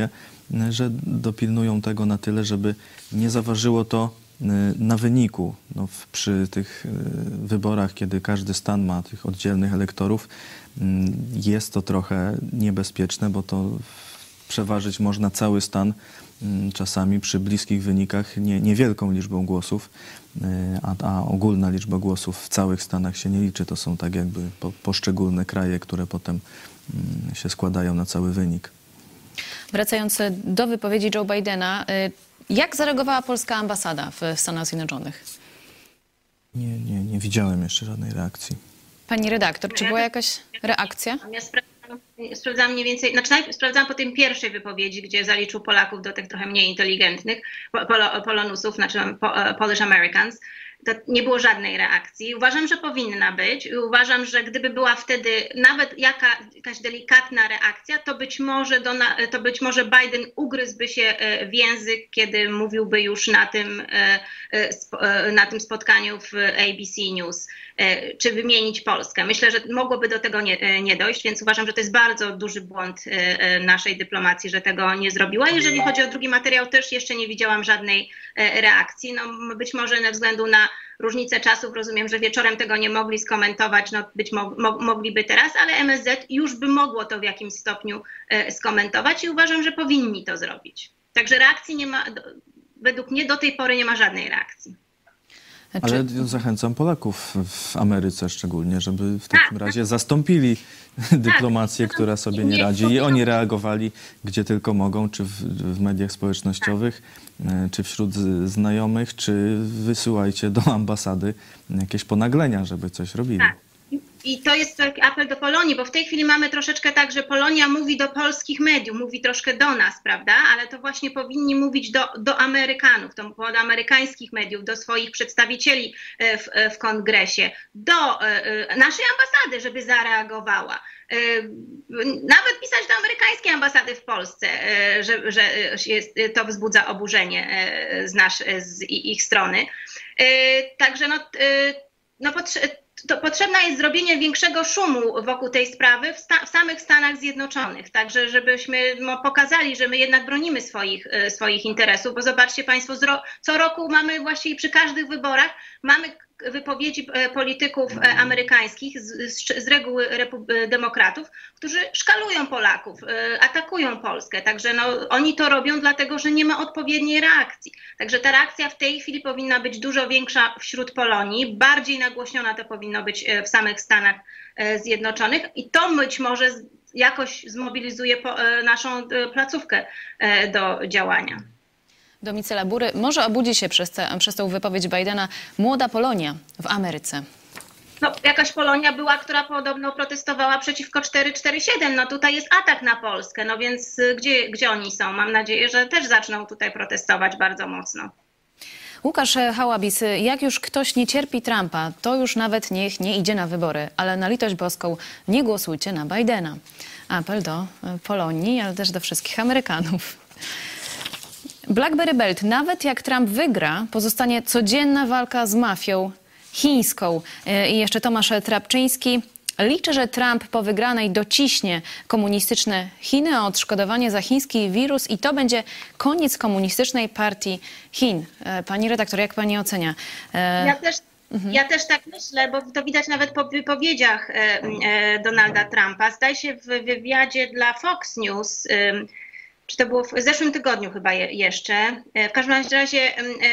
[SPEAKER 3] że dopilnują tego na tyle, żeby nie zaważyło to na wyniku. No, w, przy tych wyborach, kiedy każdy stan ma tych oddzielnych elektorów, jest to trochę niebezpieczne, bo to przeważyć można cały stan czasami przy bliskich wynikach nie, niewielką liczbą głosów, a, a ogólna liczba głosów w całych stanach się nie liczy. To są tak jakby po, poszczególne kraje, które potem się składają na cały wynik.
[SPEAKER 1] Wracając do wypowiedzi Joe Bidena, jak zareagowała polska ambasada w Stanach Zjednoczonych?
[SPEAKER 3] Nie, nie, nie widziałem jeszcze żadnej reakcji.
[SPEAKER 1] Pani redaktor, czy była jakaś reakcja?
[SPEAKER 2] Ja sprawdzam, sprawdzam mniej więcej, znaczy najpierw sprawdzałam po tej pierwszej wypowiedzi, gdzie zaliczył Polaków do tych trochę mniej inteligentnych, polo, polonusów, znaczy Polish Americans. To nie było żadnej reakcji. Uważam, że powinna być. Uważam, że gdyby była wtedy nawet jaka, jakaś delikatna reakcja, to być może, do, to być może Biden ugryzłby się w język, kiedy mówiłby już na tym, na tym spotkaniu w A B C News, czy wymienić Polskę. Myślę, że mogłoby do tego nie, nie dojść, więc uważam, że to jest bardzo duży błąd naszej dyplomacji, że tego nie zrobiła. Jeżeli chodzi o drugi materiał, też jeszcze nie widziałam żadnej reakcji. No, być może ze względu na różnicę czasów, rozumiem, że wieczorem tego nie mogli skomentować, no być mo mo mogliby teraz, ale M S Z już by mogło to w jakimś stopniu e, skomentować i uważam, że powinni to zrobić. Także reakcji nie ma, do, według mnie do tej pory nie ma żadnej reakcji.
[SPEAKER 3] Ale zachęcam Polaków w Ameryce szczególnie, żeby w takim razie zastąpili dyplomację, która sobie nie radzi. I oni reagowali gdzie tylko mogą, czy w, w mediach społecznościowych, czy wśród znajomych, czy wysyłajcie do ambasady jakieś ponaglenia, żeby coś robili.
[SPEAKER 2] Tak. I to jest taki apel do Polonii, bo w tej chwili mamy troszeczkę tak, że Polonia mówi do polskich mediów, mówi troszkę do nas, prawda? Ale to właśnie powinni mówić do, do Amerykanów, do, do amerykańskich mediów, do swoich przedstawicieli w, w kongresie, do e, naszej ambasady, żeby zareagowała. E, nawet pisać do amerykańskiej ambasady w Polsce, e, że, że jest, to wzbudza oburzenie e, z, nasz, z ich strony. E, także no, e, no potrzeba to potrzebne jest zrobienie większego szumu wokół tej sprawy w, sta w samych Stanach Zjednoczonych, także żebyśmy no, pokazali, że my jednak bronimy swoich, e, swoich interesów, bo zobaczcie Państwo, ro co roku mamy właściwie przy każdych wyborach mamy wypowiedzi polityków amerykańskich, z, z reguły demokratów, którzy szkalują Polaków, atakują Polskę. Także no, oni to robią dlatego, że nie ma odpowiedniej reakcji. Także ta reakcja w tej chwili powinna być dużo większa wśród Polonii, bardziej nagłośniona to powinno być w samych Stanach Zjednoczonych i to być może jakoś zmobilizuje naszą placówkę do działania.
[SPEAKER 1] Domicyla Bury, może obudzi się przez, te, przez tą wypowiedź Bidena młoda Polonia w Ameryce?
[SPEAKER 2] No, jakaś Polonia była, która podobno protestowała przeciwko cztery cztery siedem. No tutaj jest atak na Polskę, no więc gdzie, gdzie oni są? Mam nadzieję, że też zaczną tutaj protestować bardzo mocno.
[SPEAKER 1] Łukasz Hałabis, jak już ktoś nie cierpi Trumpa, to już nawet niech nie idzie na wybory, ale na litość boską nie głosujcie na Bidena. Apel do Polonii, ale też do wszystkich Amerykanów. Blackberry Belt, nawet jak Trump wygra, pozostanie codzienna walka z mafią chińską. I jeszcze Tomasz Trapczyński. Liczę, że Trump po wygranej dociśnie komunistyczne Chiny o odszkodowanie za chiński wirus i to będzie koniec komunistycznej partii Chin. Pani redaktor, jak pani ocenia?
[SPEAKER 2] Ja też, mhm. ja też tak myślę, bo to widać nawet po wypowiedziach Donalda Trumpa. Zdaje się w wywiadzie dla Fox News, czy to było w zeszłym tygodniu chyba jeszcze. W każdym razie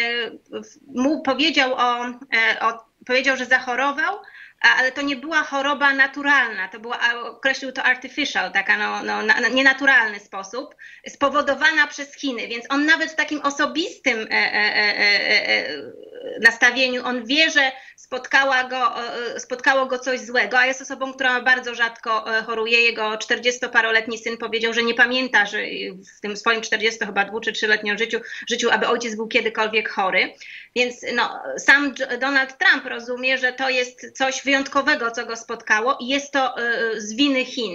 [SPEAKER 2] mu powiedział, o, o, powiedział, że zachorował, ale to nie była choroba naturalna, to była, określił to artificial, taka no, no, na, nienaturalny sposób, spowodowana przez Chiny, więc on nawet w takim osobistym e, e, e, e, nastawieniu, on wie, że spotkała go, spotkało go coś złego, a jest osobą, która bardzo rzadko choruje. Jego czterdziestoparoletni syn powiedział, że nie pamięta, że w tym swoim czterdziesto chyba dwu czy trzyletnim życiu, życiu, aby ojciec był kiedykolwiek chory. Więc no, sam Donald Trump rozumie, że to jest coś wyjątkowego, co go spotkało i jest to z winy Chin.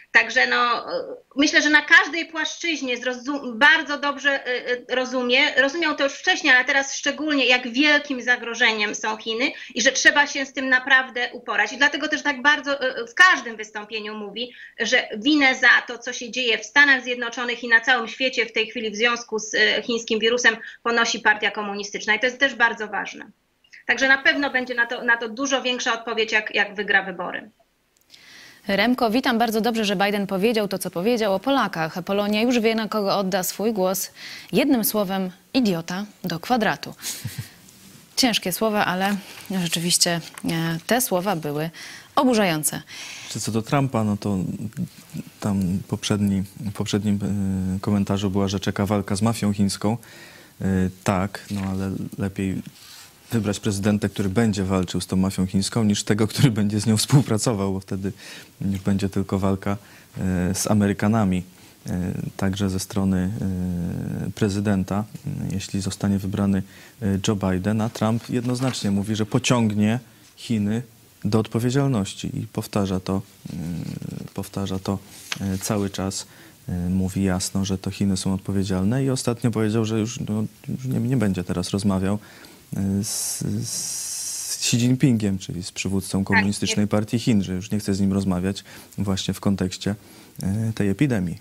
[SPEAKER 2] Także no, myślę, że na każdej płaszczyźnie zrozum- bardzo dobrze rozumie, rozumiał to już wcześniej, ale teraz szczególnie, jak wielkim zagrożeniem są Chiny i że trzeba się z tym naprawdę uporać. I dlatego też tak bardzo w każdym wystąpieniu mówi, że winę za to, co się dzieje w Stanach Zjednoczonych i na całym świecie w tej chwili w związku z chińskim wirusem, ponosi Partia Komunistyczna. I to jest też bardzo ważne. Także na pewno będzie na to, na to dużo większa odpowiedź, jak, jak wygra wybory.
[SPEAKER 1] Remko, witam. Bardzo dobrze, że Biden powiedział to, co powiedział o Polakach. Polonia już wie, na kogo odda swój głos. Jednym słowem, idiota do kwadratu. Ciężkie słowa, ale rzeczywiście te słowa były oburzające.
[SPEAKER 3] Czy co do Trumpa, no to tam poprzedni, w poprzednim komentarzu była, że czeka walka z mafią chińską. Tak, no ale lepiej wybrać prezydenta, który będzie walczył z tą mafią chińską, niż tego, który będzie z nią współpracował, bo wtedy już będzie tylko walka z Amerykanami. Także ze strony prezydenta, jeśli zostanie wybrany Joe Biden, a Trump jednoznacznie mówi, że pociągnie Chiny do odpowiedzialności i powtarza to, powtarza to cały czas. Mówi jasno, że to Chiny są odpowiedzialne i ostatnio powiedział, że już, no, już nie, nie będzie teraz rozmawiał z, z Xi Jinpingiem, czyli z przywódcą Komunistycznej Partii Chin, że już nie chce z nim rozmawiać właśnie w kontekście tej epidemii.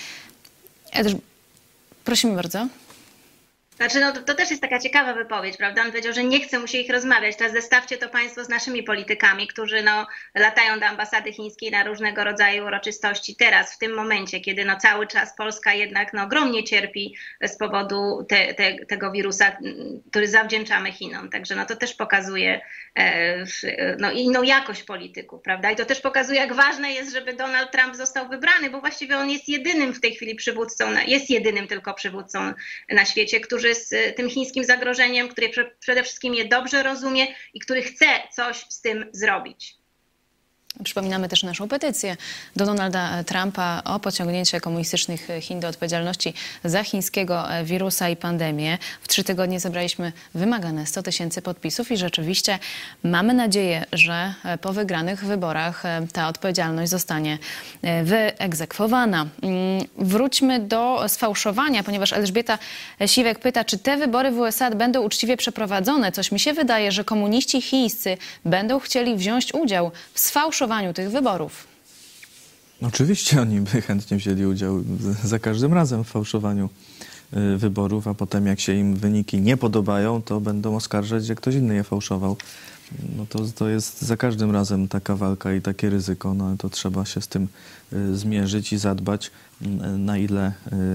[SPEAKER 1] Prosimy bardzo.
[SPEAKER 2] Znaczy, no to, to też jest taka ciekawa wypowiedź, prawda? On powiedział, że nie chce mu się ich rozmawiać. Teraz zestawcie to państwo z naszymi politykami, którzy no, latają do ambasady chińskiej na różnego rodzaju uroczystości. Teraz, w tym momencie, kiedy no, cały czas Polska jednak no, ogromnie cierpi z powodu te, te, tego wirusa, który zawdzięczamy Chinom. Także no, to też pokazuje e, no, inną jakość polityków, prawda? I to też pokazuje, jak ważne jest, żeby Donald Trump został wybrany, bo właściwie on jest jedynym w tej chwili przywódcą, jest jedynym tylko przywódcą na świecie, który z tym chińskim zagrożeniem, który przede wszystkim je dobrze rozumie i który chce coś z tym zrobić.
[SPEAKER 1] Przypominamy też naszą petycję do Donalda Trumpa o pociągnięcie komunistycznych Chin do odpowiedzialności za chińskiego wirusa i pandemię. W trzy tygodnie zebraliśmy wymagane sto tysięcy podpisów i rzeczywiście mamy nadzieję, że po wygranych wyborach ta odpowiedzialność zostanie wyegzekwowana. Wróćmy do sfałszowania, ponieważ Elżbieta Siwek pyta, czy te wybory w U S A będą uczciwie przeprowadzone. Coś mi się wydaje, że komuniści chińscy będą chcieli wziąć udział w sfałszowaniu tych wyborów.
[SPEAKER 3] Oczywiście oni by chętnie wzięli udział za każdym razem w fałszowaniu wyborów, a potem jak się im wyniki nie podobają, to będą oskarżać, że ktoś inny je fałszował. No to, to jest za każdym razem taka walka i takie ryzyko. No to trzeba się z tym zmierzyć i zadbać, na ile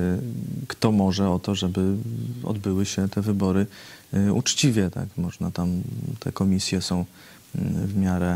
[SPEAKER 3] kto może o to, żeby odbyły się te wybory uczciwie. Tak? Można tam, te komisje są w miarę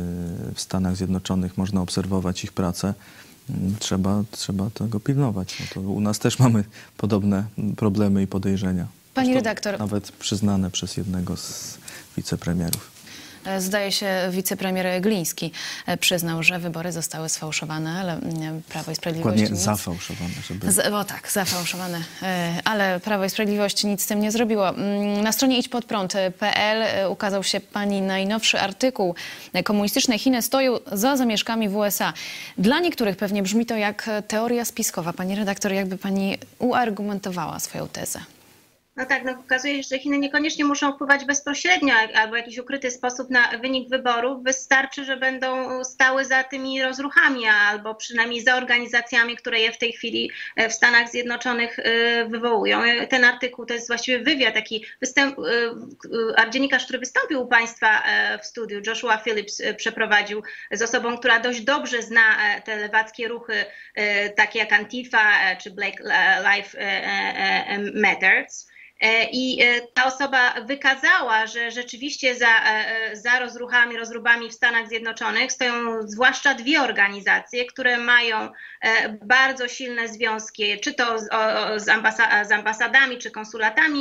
[SPEAKER 3] w Stanach Zjednoczonych, można obserwować ich pracę. Trzeba, trzeba tego pilnować. No to u nas też mamy podobne problemy i podejrzenia.
[SPEAKER 1] Pani redaktor.
[SPEAKER 3] Nawet przyznane przez jednego z wicepremierów.
[SPEAKER 1] Zdaje się, wicepremier Gliński przyznał, że wybory zostały sfałszowane, ale Prawo i Sprawiedliwość...
[SPEAKER 3] Dokładnie
[SPEAKER 1] nic...
[SPEAKER 3] zafałszowane. Żeby...
[SPEAKER 1] Z, o tak, zafałszowane, ale Prawo i Sprawiedliwość nic z tym nie zrobiło. Na stronie idź pod prąd kropka p l ukazał się pani najnowszy artykuł. Komunistyczne Chiny stoją za zamieszkami w U S A. Dla niektórych pewnie brzmi to jak teoria spiskowa. Pani redaktor, jakby pani uargumentowała swoją tezę?
[SPEAKER 2] No tak, no okazuje się, że Chiny niekoniecznie muszą wpływać bezpośrednio albo w jakiś ukryty sposób na wynik wyborów. Wystarczy, że będą stały za tymi rozruchami albo przynajmniej za organizacjami, które je w tej chwili w Stanach Zjednoczonych wywołują. Ten artykuł to jest właściwie wywiad, taki występ, dziennikarz, który wystąpił u państwa w studiu, Joshua Phillips, przeprowadził z osobą, która dość dobrze zna te lewackie ruchy, takie jak Antifa czy Black Lives Matters. I ta osoba wykazała, że rzeczywiście za, za rozruchami, rozróbami w Stanach Zjednoczonych stoją zwłaszcza dwie organizacje, które mają bardzo silne związki, czy to z, z, ambasa, z ambasadami, czy konsulatami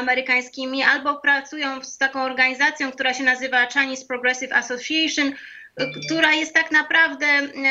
[SPEAKER 2] amerykańskimi, albo pracują z taką organizacją, która się nazywa Chinese Progressive Association, która jest tak naprawdę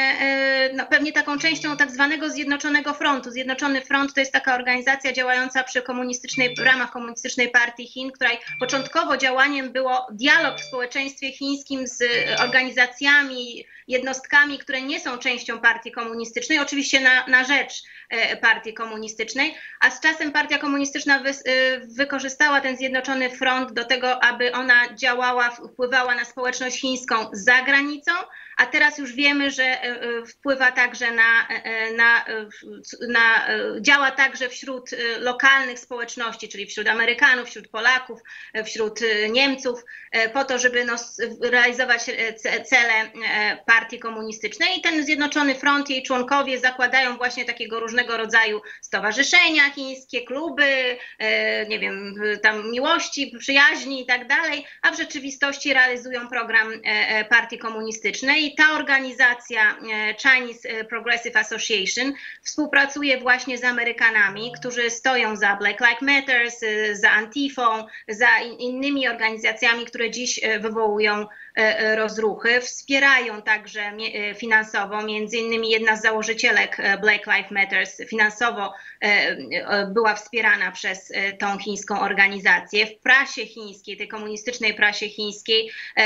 [SPEAKER 2] no, pewnie taką częścią tak zwanego Zjednoczonego Frontu. Zjednoczony Front to jest taka organizacja działająca przy komunistycznej, w ramach Komunistycznej Partii Chin, której początkowo działaniem było dialog w społeczeństwie chińskim z organizacjami, jednostkami, które nie są częścią partii komunistycznej, oczywiście na, na rzecz partii komunistycznej, a z czasem partia komunistyczna wy, wykorzystała ten Zjednoczony Front do tego, aby ona działała, wpływała na społeczność chińską za granicą, a teraz już wiemy, że wpływa także na, na, na działa także wśród lokalnych społeczności, czyli wśród Amerykanów, wśród Polaków, wśród Niemców, po to, żeby no, realizować cele partii komunistycznej. I ten Zjednoczony Front, jej członkowie zakładają właśnie takiego różnego rodzaju stowarzyszenia chińskie, kluby, nie wiem, tam miłości, przyjaźni i tak dalej, a w rzeczywistości realizują program partii komunistycznej. I ta organizacja Chinese Progressive Association współpracuje właśnie z Amerykanami, którzy stoją za Black Lives Matter, za Antifą, za innymi organizacjami, które dziś wywołują rozruchy. Wspierają także finansowo, między innymi jedna z założycielek Black Lives Matter finansowo była wspierana przez tą chińską organizację. W prasie chińskiej, tej komunistycznej prasie chińskiej,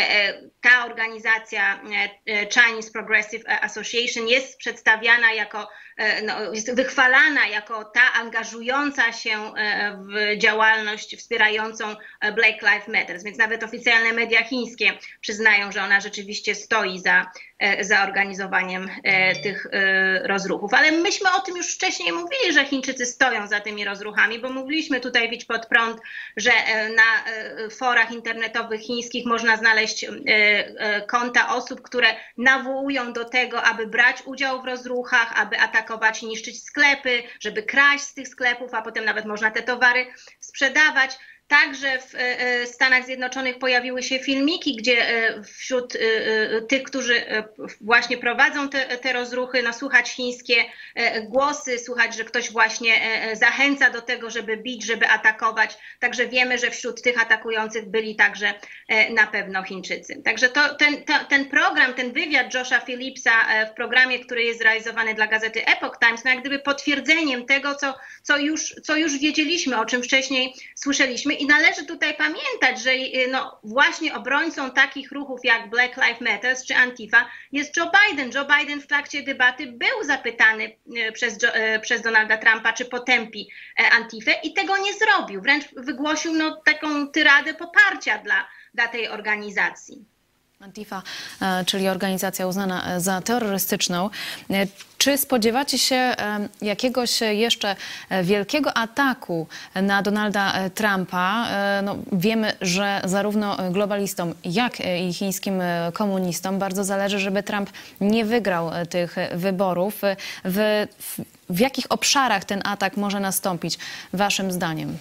[SPEAKER 2] ta organizacja Chinese Progressive Association jest przedstawiana jako, no, jest wychwalana jako ta angażująca się w działalność wspierającą Black Lives Matter. Więc nawet oficjalne media chińskie przyznają, że ona rzeczywiście stoi za, za organizowaniem tych rozruchów. Ale myśmy o tym już wcześniej mówili, że Chińczycy stoją za tymi rozruchami, bo mówiliśmy tutaj w Idź Pod Prąd, że na forach internetowych chińskich można znaleźć konta osób, które nawołują do tego, aby brać udział w rozruchach, aby atakować i niszczyć sklepy, żeby kraść z tych sklepów, a potem nawet można te towary sprzedawać. Także w Stanach Zjednoczonych pojawiły się filmiki, gdzie wśród tych, którzy właśnie prowadzą te, te rozruchy, no, słuchać chińskie głosy, słuchać, że ktoś właśnie zachęca do tego, żeby bić, żeby atakować. Także wiemy, że wśród tych atakujących byli także na pewno Chińczycy. Także to, ten, to, ten program, ten wywiad Josha Phillipsa w programie, który jest realizowany dla gazety Epoch Times, no jak gdyby potwierdzeniem tego, co, co, już, co już wiedzieliśmy, o czym wcześniej słyszeliśmy. I należy tutaj pamiętać, że no, właśnie obrońcą takich ruchów jak Black Lives Matter czy Antifa jest Joe Biden. Joe Biden w trakcie debaty był zapytany przez, przez Donalda Trumpa, czy potępi Antifę i tego nie zrobił. Wręcz wygłosił no, taką tyradę poparcia dla, dla tej organizacji.
[SPEAKER 1] Antifa, czyli organizacja uznana za terrorystyczną. Czy spodziewacie się jakiegoś jeszcze wielkiego ataku na Donalda Trumpa? No, wiemy, że zarówno globalistom, jak i chińskim komunistom bardzo zależy, żeby Trump nie wygrał tych wyborów. W, w, w jakich obszarach ten atak może nastąpić, waszym zdaniem?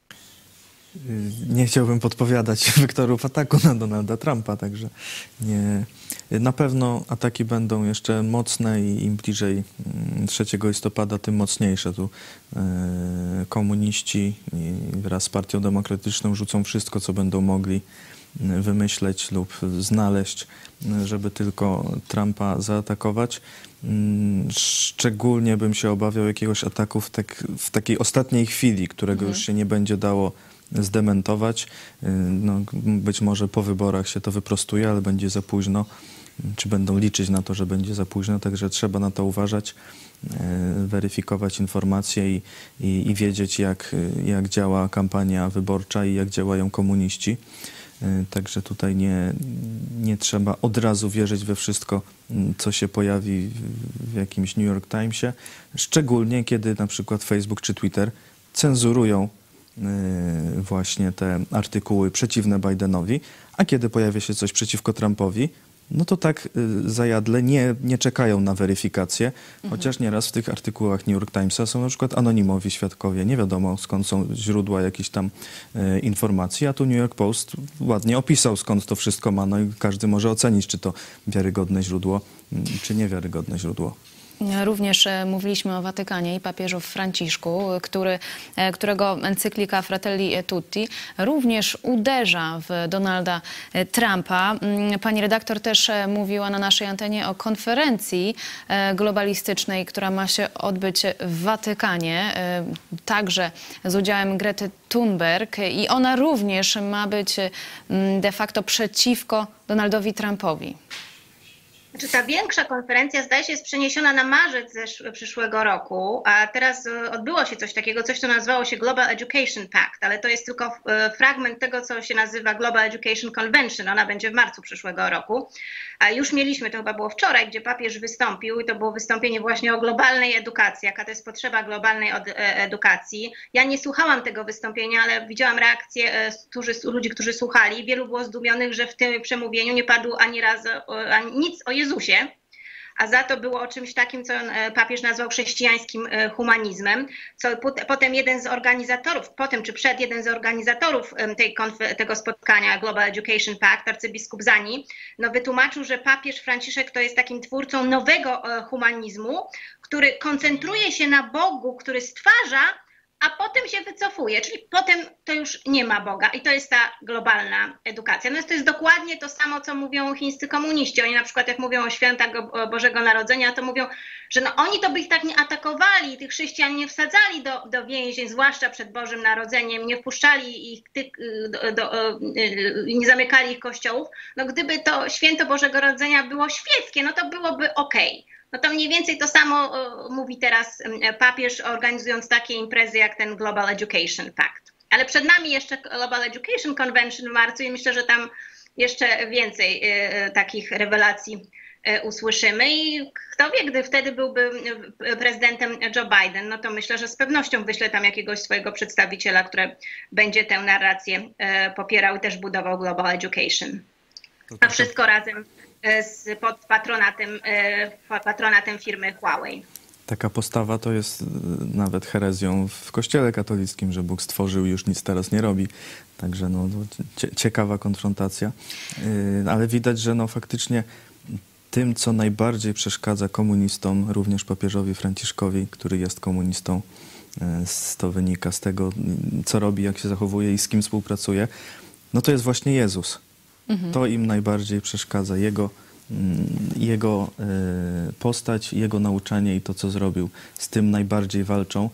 [SPEAKER 3] Nie chciałbym podpowiadać wektorów ataku na Donalda Trumpa, także nie. Na pewno ataki będą jeszcze mocne i im bliżej trzeciego listopada, tym mocniejsze. Tu e, komuniści wraz z Partią Demokratyczną rzucą wszystko, co będą mogli wymyśleć lub znaleźć, żeby tylko Trumpa zaatakować. Szczególnie bym się obawiał jakiegoś ataku w, tak, w takiej ostatniej chwili, którego mhm. już się nie będzie dało zdementować. No, być może po wyborach się to wyprostuje, ale będzie za późno. Czy będą liczyć na to, że będzie za późno, także trzeba na to uważać, weryfikować informacje i, i, i wiedzieć, jak, jak działa kampania wyborcza i jak działają komuniści. Także tutaj nie, nie trzeba od razu wierzyć we wszystko, co się pojawi w jakimś New York Timesie, szczególnie kiedy na przykład Facebook czy Twitter cenzurują właśnie te artykuły przeciwne Bidenowi, a kiedy pojawia się coś przeciwko Trumpowi, no to tak zajadle nie, nie czekają na weryfikację, mhm. chociaż nieraz w tych artykułach New York Timesa są na przykład anonimowi świadkowie, nie wiadomo skąd są źródła jakichś tam e, informacji, a tu New York Post ładnie opisał, skąd to wszystko ma, no i każdy może ocenić, czy to wiarygodne źródło, czy niewiarygodne źródło.
[SPEAKER 1] Również e, mówiliśmy o Watykanie i papieżu Franciszku, który, e, którego encyklika Fratelli Tutti również uderza w Donalda e, Trumpa. Mm, Pani redaktor też e, mówiła na naszej antenie o konferencji e, globalistycznej, która ma się odbyć w Watykanie, e, także z udziałem Grety Thunberg, i ona również ma być e, de facto przeciwko Donaldowi Trumpowi.
[SPEAKER 2] Znaczy, ta większa konferencja, zdaje się, jest przeniesiona na marzec zesz- przyszłego roku, a teraz e, odbyło się coś takiego, coś, co nazywało się Global Education Pact, ale to jest tylko e, fragment tego, co się nazywa Global Education Convention. Ona będzie w marcu przyszłego roku. A już mieliśmy, to chyba było wczoraj, gdzie papież wystąpił i to było wystąpienie właśnie o globalnej edukacji, jaka to jest potrzeba globalnej od, e, edukacji. Ja nie słuchałam tego wystąpienia, ale widziałam reakcje e, którzy, ludzi, którzy słuchali. Wielu było zdumionych, że w tym przemówieniu nie padło ani razu o, ani, nic o Jezusie, a za to było o czymś takim, co papież nazwał chrześcijańskim humanizmem, co potem jeden z organizatorów, potem czy przed jeden z organizatorów tej tego spotkania Global Education Pact, arcybiskup Zani, no wytłumaczył, że papież Franciszek to jest takim twórcą nowego humanizmu, który koncentruje się na Bogu, który stwarza, a potem się wycofuje, czyli potem to już nie ma Boga i to jest ta globalna edukacja. No to jest dokładnie to samo, co mówią chińscy komuniści. Oni na przykład jak mówią o świętach Bożego Narodzenia, to mówią, że no oni to by ich tak nie atakowali, tych chrześcijan nie wsadzali do, do więzień, zwłaszcza przed Bożym Narodzeniem, nie wpuszczali ich, do, do, nie zamykali ich kościołów. No gdyby to święto Bożego Narodzenia było świeckie, no to byłoby okej. No to mniej więcej to samo uh, mówi teraz um, papież, organizując takie imprezy jak ten Global Education Pact. Ale przed nami jeszcze Global Education Convention w marcu i myślę, że tam jeszcze więcej y, takich rewelacji y, usłyszymy. I kto wie, gdy wtedy byłby prezydentem Joe Biden, no to myślę, że z pewnością wyśle tam jakiegoś swojego przedstawiciela, który będzie tę narrację y, popierał i też budował Global Education. A wszystko razem z, pod patronatem, pod patronatem firmy Huawei.
[SPEAKER 3] Taka postawa to jest nawet herezją w Kościele katolickim, że Bóg stworzył i już nic teraz nie robi. Także no, ciekawa konfrontacja. Ale widać, że no faktycznie tym, co najbardziej przeszkadza komunistom, również papieżowi Franciszkowi, który jest komunistą, to wynika z tego, co robi, jak się zachowuje i z kim współpracuje, no to jest właśnie Jezus. Mhm. To im najbardziej przeszkadza, jego, jego postać, jego nauczanie i to, co zrobił. Z tym najbardziej walczą.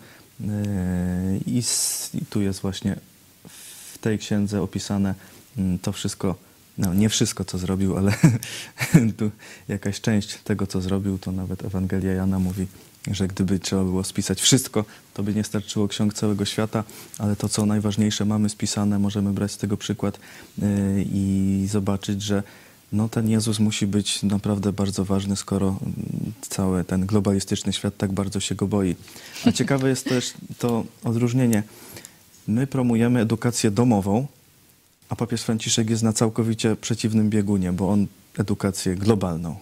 [SPEAKER 3] I, z, i tu jest właśnie w tej księdze opisane to wszystko, no nie wszystko, co zrobił, ale tu jakaś część tego, co zrobił, to nawet Ewangelia Jana mówi, że gdyby trzeba było spisać wszystko, to by nie starczyło ksiąg całego świata, ale to, co najważniejsze mamy spisane, możemy brać z tego przykład yy, i zobaczyć, że no, ten Jezus musi być naprawdę bardzo ważny, skoro cały ten globalistyczny świat tak bardzo się go boi. A ciekawe jest też to odróżnienie. My promujemy edukację domową, a papież Franciszek jest na całkowicie przeciwnym biegunie, bo on edukację globalną.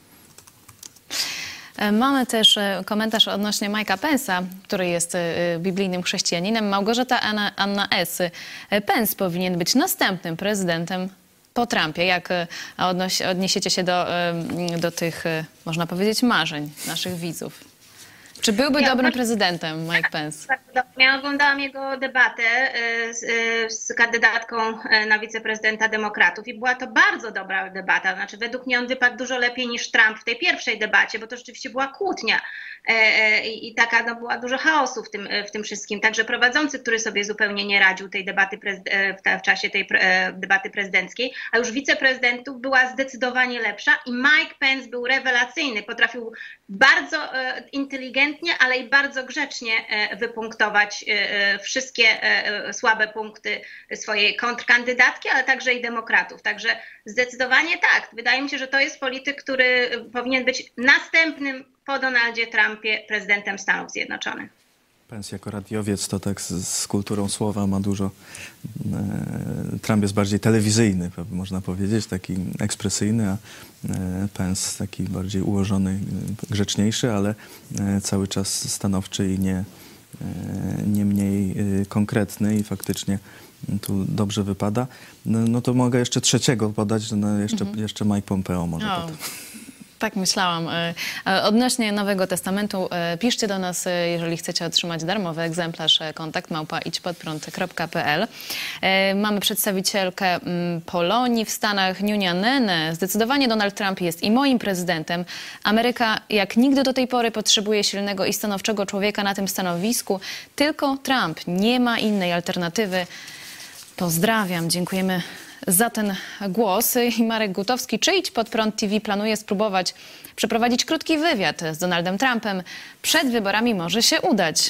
[SPEAKER 1] Mamy też komentarz odnośnie Mike'a Pence'a, który jest biblijnym chrześcijaninem. Małgorzata Anna, Anna S. Pence powinien być następnym prezydentem po Trumpie. Jak odnoś, odniesiecie się do, do tych, można powiedzieć, marzeń naszych widzów? Czy byłby ja dobrym prezydentem Mike Pence?
[SPEAKER 2] Ja oglądałam jego debatę z, z kandydatką na wiceprezydenta demokratów i była to bardzo dobra debata. Znaczy, według mnie on wypadł dużo lepiej niż Trump w tej pierwszej debacie, bo to rzeczywiście była kłótnia i taka no, była dużo chaosu w tym, w tym wszystkim. Także prowadzący, który sobie zupełnie nie radził tej debaty w czasie tej debaty prezydenckiej, a już wiceprezydentów była zdecydowanie lepsza i Mike Pence był rewelacyjny. Potrafił bardzo inteligentnie, ale i bardzo grzecznie wypunktować wszystkie słabe punkty swojej kontrkandydatki, ale także i demokratów. Także zdecydowanie tak. Wydaje mi się, że to jest polityk, który powinien być następnym po Donaldzie Trumpie prezydentem Stanów Zjednoczonych.
[SPEAKER 3] Pence jako radiowiec to tak z, z kulturą słowa ma dużo. E, Trump jest bardziej telewizyjny, można powiedzieć, taki ekspresyjny, a e, Pence taki bardziej ułożony, grzeczniejszy, ale e, cały czas stanowczy i nie, e, nie mniej e, konkretny i faktycznie tu dobrze wypada. No, no to mogę jeszcze trzeciego podać, no jeszcze, mhm. jeszcze Mike Pompeo może.
[SPEAKER 1] No. Tak myślałam. Odnośnie Nowego Testamentu piszcie do nas, jeżeli chcecie otrzymać darmowy egzemplarz, kontakt małpa idźpodprąd kropka p l. Mamy przedstawicielkę Polonii w Stanach, Niunia Nene. Zdecydowanie Donald Trump jest i moim prezydentem. Ameryka jak nigdy do tej pory potrzebuje silnego i stanowczego człowieka na tym stanowisku. Tylko Trump. Nie ma innej alternatywy. Pozdrawiam. Dziękujemy za ten głos. I Marek Gutowski, czy Idź Pod Prąd T V planuje spróbować przeprowadzić krótki wywiad z Donaldem Trumpem? Przed wyborami może się udać.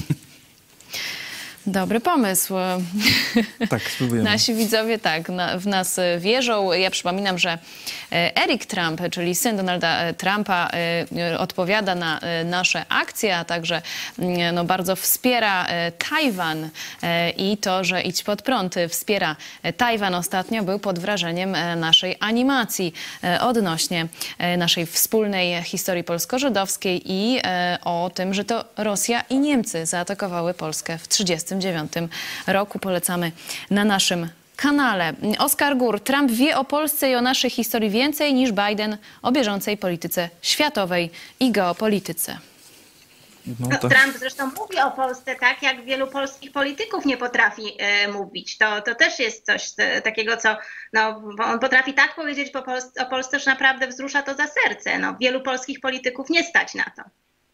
[SPEAKER 1] Dobry pomysł.
[SPEAKER 3] Tak, spróbujemy.
[SPEAKER 1] Nasi widzowie tak na, w nas wierzą. Ja przypominam, że Eric Trump, czyli syn Donalda Trumpa, odpowiada na nasze akcje, a także no, bardzo wspiera Tajwan i to, że Idź Pod Prąd wspiera Tajwan ostatnio, był pod wrażeniem naszej animacji odnośnie naszej wspólnej historii polsko-żydowskiej i o tym, że to Rosja i Niemcy zaatakowały Polskę w trzydziestym dziewiątym roku. Polecamy na naszym kanale. Oskar Gór. Trump wie o Polsce i o naszej historii więcej niż Biden o bieżącej polityce światowej i geopolityce.
[SPEAKER 2] No, to... Trump zresztą mówi o Polsce tak, jak wielu polskich polityków nie potrafi e, mówić. To, to też jest coś te, takiego, co no, on potrafi tak powiedzieć po Polsce, o Polsce, że naprawdę wzrusza to za serce. No, wielu polskich polityków nie stać na to.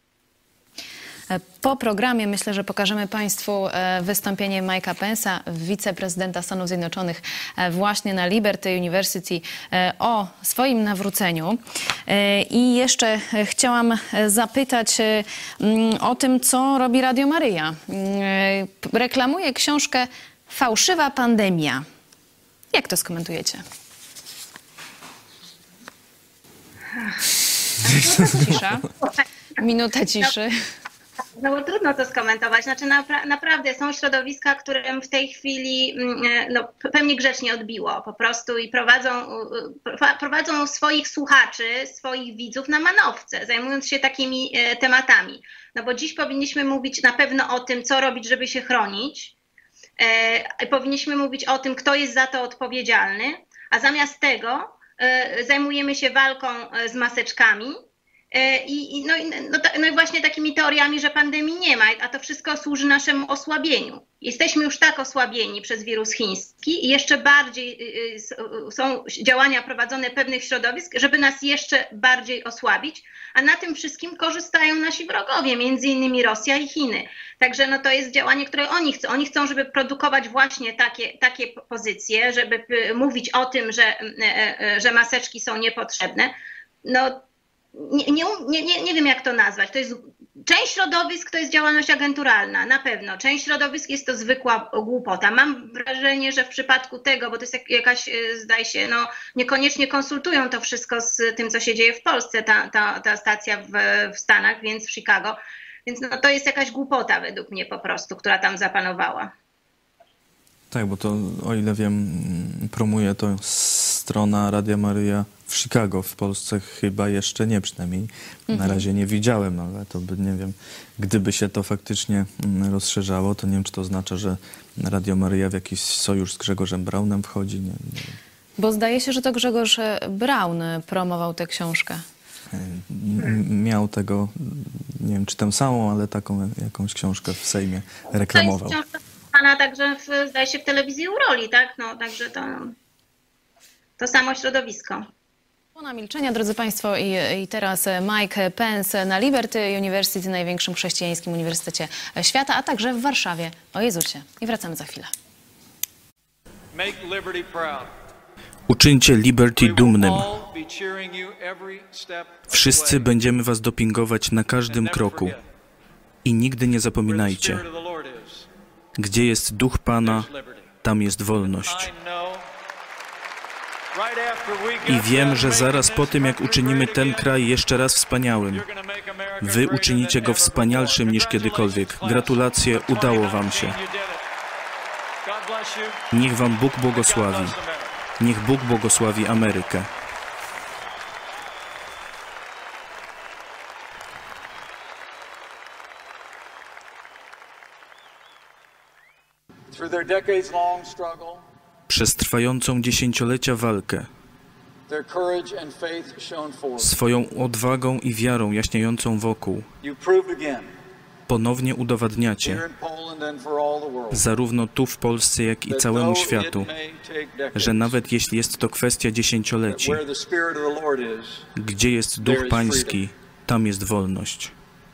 [SPEAKER 1] Po programie myślę, że pokażemy Państwu wystąpienie Mike'a Pence'a, wiceprezydenta Stanów Zjednoczonych, właśnie na Liberty University o swoim nawróceniu. I jeszcze chciałam zapytać o tym, co robi Radio Maryja. Reklamuje książkę Fałszywa pandemia. Jak to skomentujecie? Cisza. Minuta ciszy.
[SPEAKER 2] No bo trudno to skomentować. Znaczy napra naprawdę są środowiska, którym w tej chwili no, pewnie grzecznie odbiło po prostu i prowadzą, prowadzą swoich słuchaczy, swoich widzów na manowce, zajmując się takimi tematami. No bo dziś powinniśmy mówić na pewno o tym, co robić, żeby się chronić. E, powinniśmy mówić o tym, kto jest za to odpowiedzialny, a zamiast tego e, zajmujemy się walką z maseczkami. I, i, no, no, no i właśnie takimi teoriami, że pandemii nie ma, a to wszystko służy naszemu osłabieniu. Jesteśmy już tak osłabieni przez wirus chiński i jeszcze bardziej są działania prowadzone pewnych środowisk, żeby nas jeszcze bardziej osłabić, a na tym wszystkim korzystają nasi wrogowie, między innymi Rosja i Chiny. Także no to jest działanie, które oni chcą. Oni chcą, żeby produkować właśnie takie, takie pozycje, żeby mówić o tym, że, że maseczki są niepotrzebne. No Nie, nie, nie, nie wiem, jak to nazwać. To jest, część środowisk to jest działalność agenturalna, na pewno. Część środowisk jest to zwykła głupota. Mam wrażenie, że w przypadku tego, bo to jest jakaś, zdaje się, no niekoniecznie konsultują to wszystko z tym, co się dzieje w Polsce, ta, ta, ta stacja w, w Stanach, więc w Chicago. Więc no, to jest jakaś głupota według mnie po prostu, która tam zapanowała.
[SPEAKER 3] Tak, bo to, o ile wiem, promuje to strona Radia Maryja w Chicago. W Polsce chyba jeszcze nie, przynajmniej na razie nie widziałem, no, ale to by, nie wiem, gdyby się to faktycznie rozszerzało, to nie wiem, czy to oznacza, że Radio Maryja w jakiś sojusz z Grzegorzem Braunem wchodzi. Nie, nie wiem.
[SPEAKER 1] Bo zdaje się, że to Grzegorz Braun promował tę książkę.
[SPEAKER 3] Miał tego, nie wiem, czy tę samą, ale taką jakąś książkę w Sejmie reklamował.
[SPEAKER 2] To jest książka pana także, w, zdaje się, w telewizji Uroli, tak? No, także to, to samo środowisko.
[SPEAKER 1] Na milczenia, drodzy Państwo, i, i teraz Mike Pence na Liberty University, największym chrześcijańskim uniwersytecie świata, a także w Warszawie o Jezusie. I wracamy za chwilę.
[SPEAKER 4] Make Liberty proud.
[SPEAKER 3] Uczyńcie Liberty dumnym. Wszyscy będziemy was dopingować na każdym kroku. I nigdy nie zapominajcie, gdzie jest Duch Pana, tam jest wolność. I wiem, że zaraz po tym, jak uczynimy ten kraj jeszcze raz wspaniałym, wy uczynicie go wspanialszym niż kiedykolwiek. Gratulacje, udało wam się. Niech wam Bóg błogosławi. Niech Bóg błogosławi Amerykę. Przez trwającą dziesięciolecia walkę
[SPEAKER 4] their courage and faith shone forth.
[SPEAKER 3] Swoją odwagą i wiarą jaśniejącą wokół
[SPEAKER 4] You proved again,
[SPEAKER 3] ponownie udowadniacie,
[SPEAKER 4] here in Poland and for all the world,
[SPEAKER 3] zarówno tu w Polsce, jak i
[SPEAKER 4] that
[SPEAKER 3] całemu
[SPEAKER 4] though
[SPEAKER 3] światu,
[SPEAKER 4] it may take decades,
[SPEAKER 3] że nawet jeśli jest to kwestia dziesięcioleci,
[SPEAKER 4] where the Spirit of the Lord is,
[SPEAKER 3] gdzie jest Duch Pański, tam jest wolność.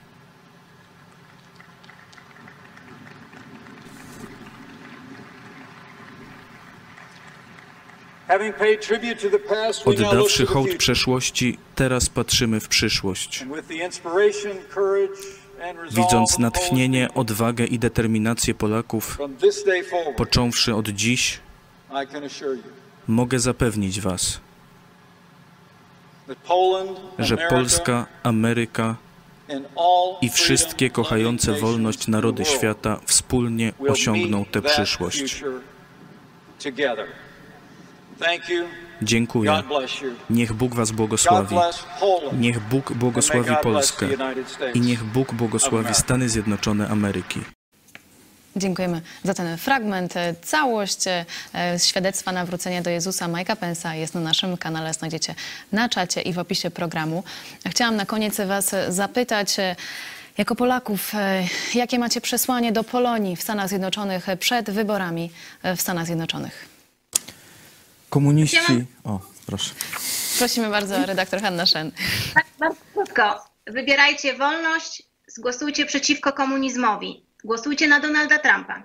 [SPEAKER 4] having paid tribute to the past, we now look
[SPEAKER 3] Oddawszy
[SPEAKER 4] to the
[SPEAKER 3] hołd
[SPEAKER 4] future.
[SPEAKER 3] przeszłości, teraz patrzymy w przyszłość.
[SPEAKER 4] And with the inspiration, courage, and resolve
[SPEAKER 3] Widząc
[SPEAKER 4] of
[SPEAKER 3] natchnienie,
[SPEAKER 4] Polish people,
[SPEAKER 3] odwagę i determinację Polaków,
[SPEAKER 4] from this day forward,
[SPEAKER 3] począwszy od dziś,
[SPEAKER 4] I can assure you
[SPEAKER 3] mogę zapewnić Was,
[SPEAKER 4] that Poland,
[SPEAKER 3] że
[SPEAKER 4] America,
[SPEAKER 3] Polska, Ameryka
[SPEAKER 4] and all
[SPEAKER 3] i wszystkie kochające
[SPEAKER 4] freedom-loving
[SPEAKER 3] wolność
[SPEAKER 4] nations
[SPEAKER 3] narody
[SPEAKER 4] in the world
[SPEAKER 3] świata wspólnie
[SPEAKER 4] will
[SPEAKER 3] osiągną
[SPEAKER 4] meet
[SPEAKER 3] tę
[SPEAKER 4] that
[SPEAKER 3] przyszłość.
[SPEAKER 4] future together. Thank you.
[SPEAKER 3] Dziękuję.
[SPEAKER 4] God bless you.
[SPEAKER 3] Niech Bóg Was
[SPEAKER 4] God
[SPEAKER 3] błogosławi.
[SPEAKER 4] bless Poland.
[SPEAKER 3] Niech Bóg błogosławi
[SPEAKER 4] And may God bless
[SPEAKER 3] Polskę
[SPEAKER 4] the United States
[SPEAKER 3] i niech Bóg
[SPEAKER 4] of
[SPEAKER 3] błogosławi
[SPEAKER 4] America.
[SPEAKER 3] Stany Zjednoczone Ameryki.
[SPEAKER 1] Dziękujemy za ten fragment. Całość e, świadectwa nawrócenia do Jezusa Mike'a Pence'a jest na naszym kanale, znajdziecie na czacie i w opisie programu. Chciałam na koniec Was zapytać, e, jako Polaków, e, jakie macie przesłanie do Polonii w Stanach Zjednoczonych przed wyborami e, w Stanach Zjednoczonych?
[SPEAKER 3] Komuniści... O, proszę.
[SPEAKER 1] Prosimy bardzo, redaktor Hanna Szen.
[SPEAKER 2] Tak, bardzo krótko. Wybierajcie wolność, zgłosujcie przeciwko komunizmowi. Głosujcie na Donalda Trumpa.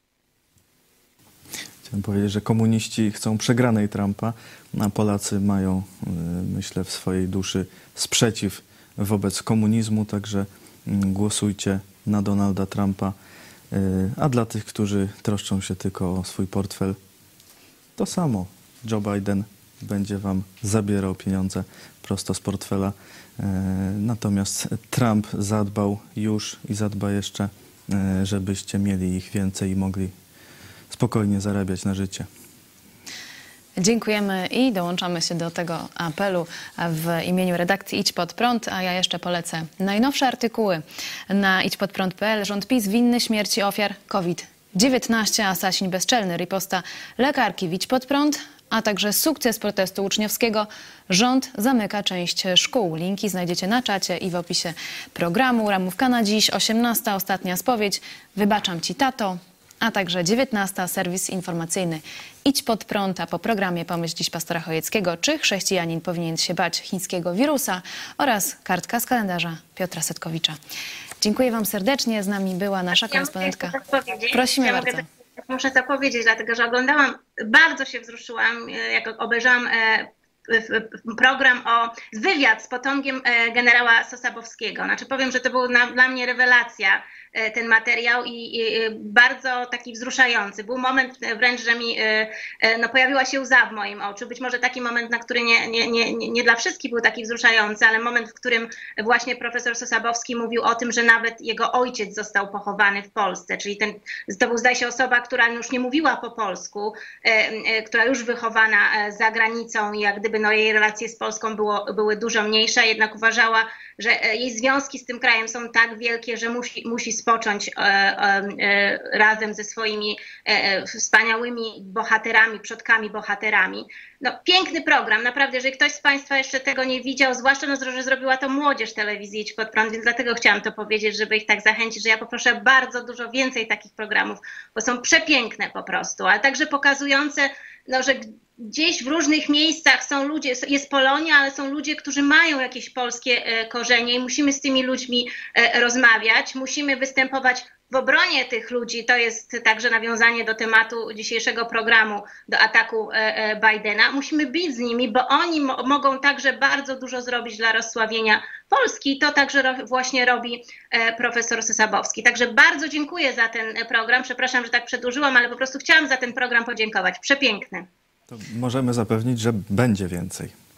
[SPEAKER 3] Chciałem powiedzieć, że komuniści chcą przegranej Trumpa, a Polacy mają, myślę, w swojej duszy sprzeciw wobec komunizmu, także głosujcie na Donalda Trumpa. A dla tych, którzy troszczą się tylko o swój portfel, to samo. Joe Biden będzie wam zabierał pieniądze prosto z portfela. Natomiast Trump zadbał już i zadba jeszcze, żebyście mieli ich więcej i mogli spokojnie zarabiać na życie.
[SPEAKER 1] Dziękujemy i dołączamy się do tego apelu w imieniu redakcji Idź Pod Prąd, a ja jeszcze polecę najnowsze artykuły na idź pod prąd kropka p l. Rząd PiS winny śmierci ofiar COVID dziewiętnaście, a Sasin bezczelny, riposta lekarki w Idź Pod Prąd, a także sukces protestu uczniowskiego. Rząd zamyka część szkół. Linki znajdziecie na czacie i w opisie programu. Ramówka na dziś, osiemnasta, ostatnia spowiedź. Wybaczam ci, tato. A także dziewiętnasta, serwis informacyjny Idź Pod Prąd, a po programie Pomyśl dziś pastora Chojeckiego, czy chrześcijanin powinien się bać chińskiego wirusa, oraz kartka z kalendarza Piotra Setkowicza. Dziękuję wam serdecznie. Z nami była nasza
[SPEAKER 2] Ja
[SPEAKER 1] korespondentka.
[SPEAKER 2] muszę powiedzieć,
[SPEAKER 1] Prosimy
[SPEAKER 2] ja
[SPEAKER 1] bardzo.
[SPEAKER 2] Mogę, muszę to powiedzieć, dlatego że oglądałam, bardzo się wzruszyłam, jak obejrzałam program o wywiad z potomkiem generała Sosabowskiego. Znaczy powiem, że to był na, dla mnie rewelacja, ten materiał i, i bardzo taki wzruszający. Był moment wręcz, że mi no, pojawiła się łza w moim oczu. Być może taki moment, na który nie, nie, nie, nie dla wszystkich był taki wzruszający, ale moment, w którym właśnie profesor Sosabowski mówił o tym, że nawet jego ojciec został pochowany w Polsce. Czyli ten, to był, zdaje się, osoba, która już nie mówiła po polsku, która już wychowana za granicą i jak gdyby no, jej relacje z Polską było, były dużo mniejsze, jednak uważała, że jej związki z tym krajem są tak wielkie, że musi, musi spocząć e, e, razem ze swoimi e, wspaniałymi bohaterami, przodkami bohaterami. No, piękny program, naprawdę, jeżeli ktoś z Państwa jeszcze tego nie widział, zwłaszcza no, że zrobiła to młodzież telewizji Idź Pod Prąd, więc dlatego chciałam to powiedzieć, żeby ich tak zachęcić, że ja poproszę bardzo dużo więcej takich programów, bo są przepiękne po prostu, ale także pokazujące, no, że gdzieś w różnych miejscach są ludzie, jest Polonia, ale są ludzie, którzy mają jakieś polskie korzenie i musimy z tymi ludźmi rozmawiać, musimy występować w obronie tych ludzi. To jest także nawiązanie do tematu dzisiejszego programu, do ataku Bidena. Musimy być z nimi, bo oni mo- mogą także bardzo dużo zrobić dla rozsławienia Polski. To także ro- właśnie robi profesor Sosabowski. Także bardzo dziękuję za ten program. Przepraszam, że tak przedłużyłam, ale po prostu chciałam za ten program podziękować. Przepiękny.
[SPEAKER 3] To możemy zapewnić, że będzie więcej.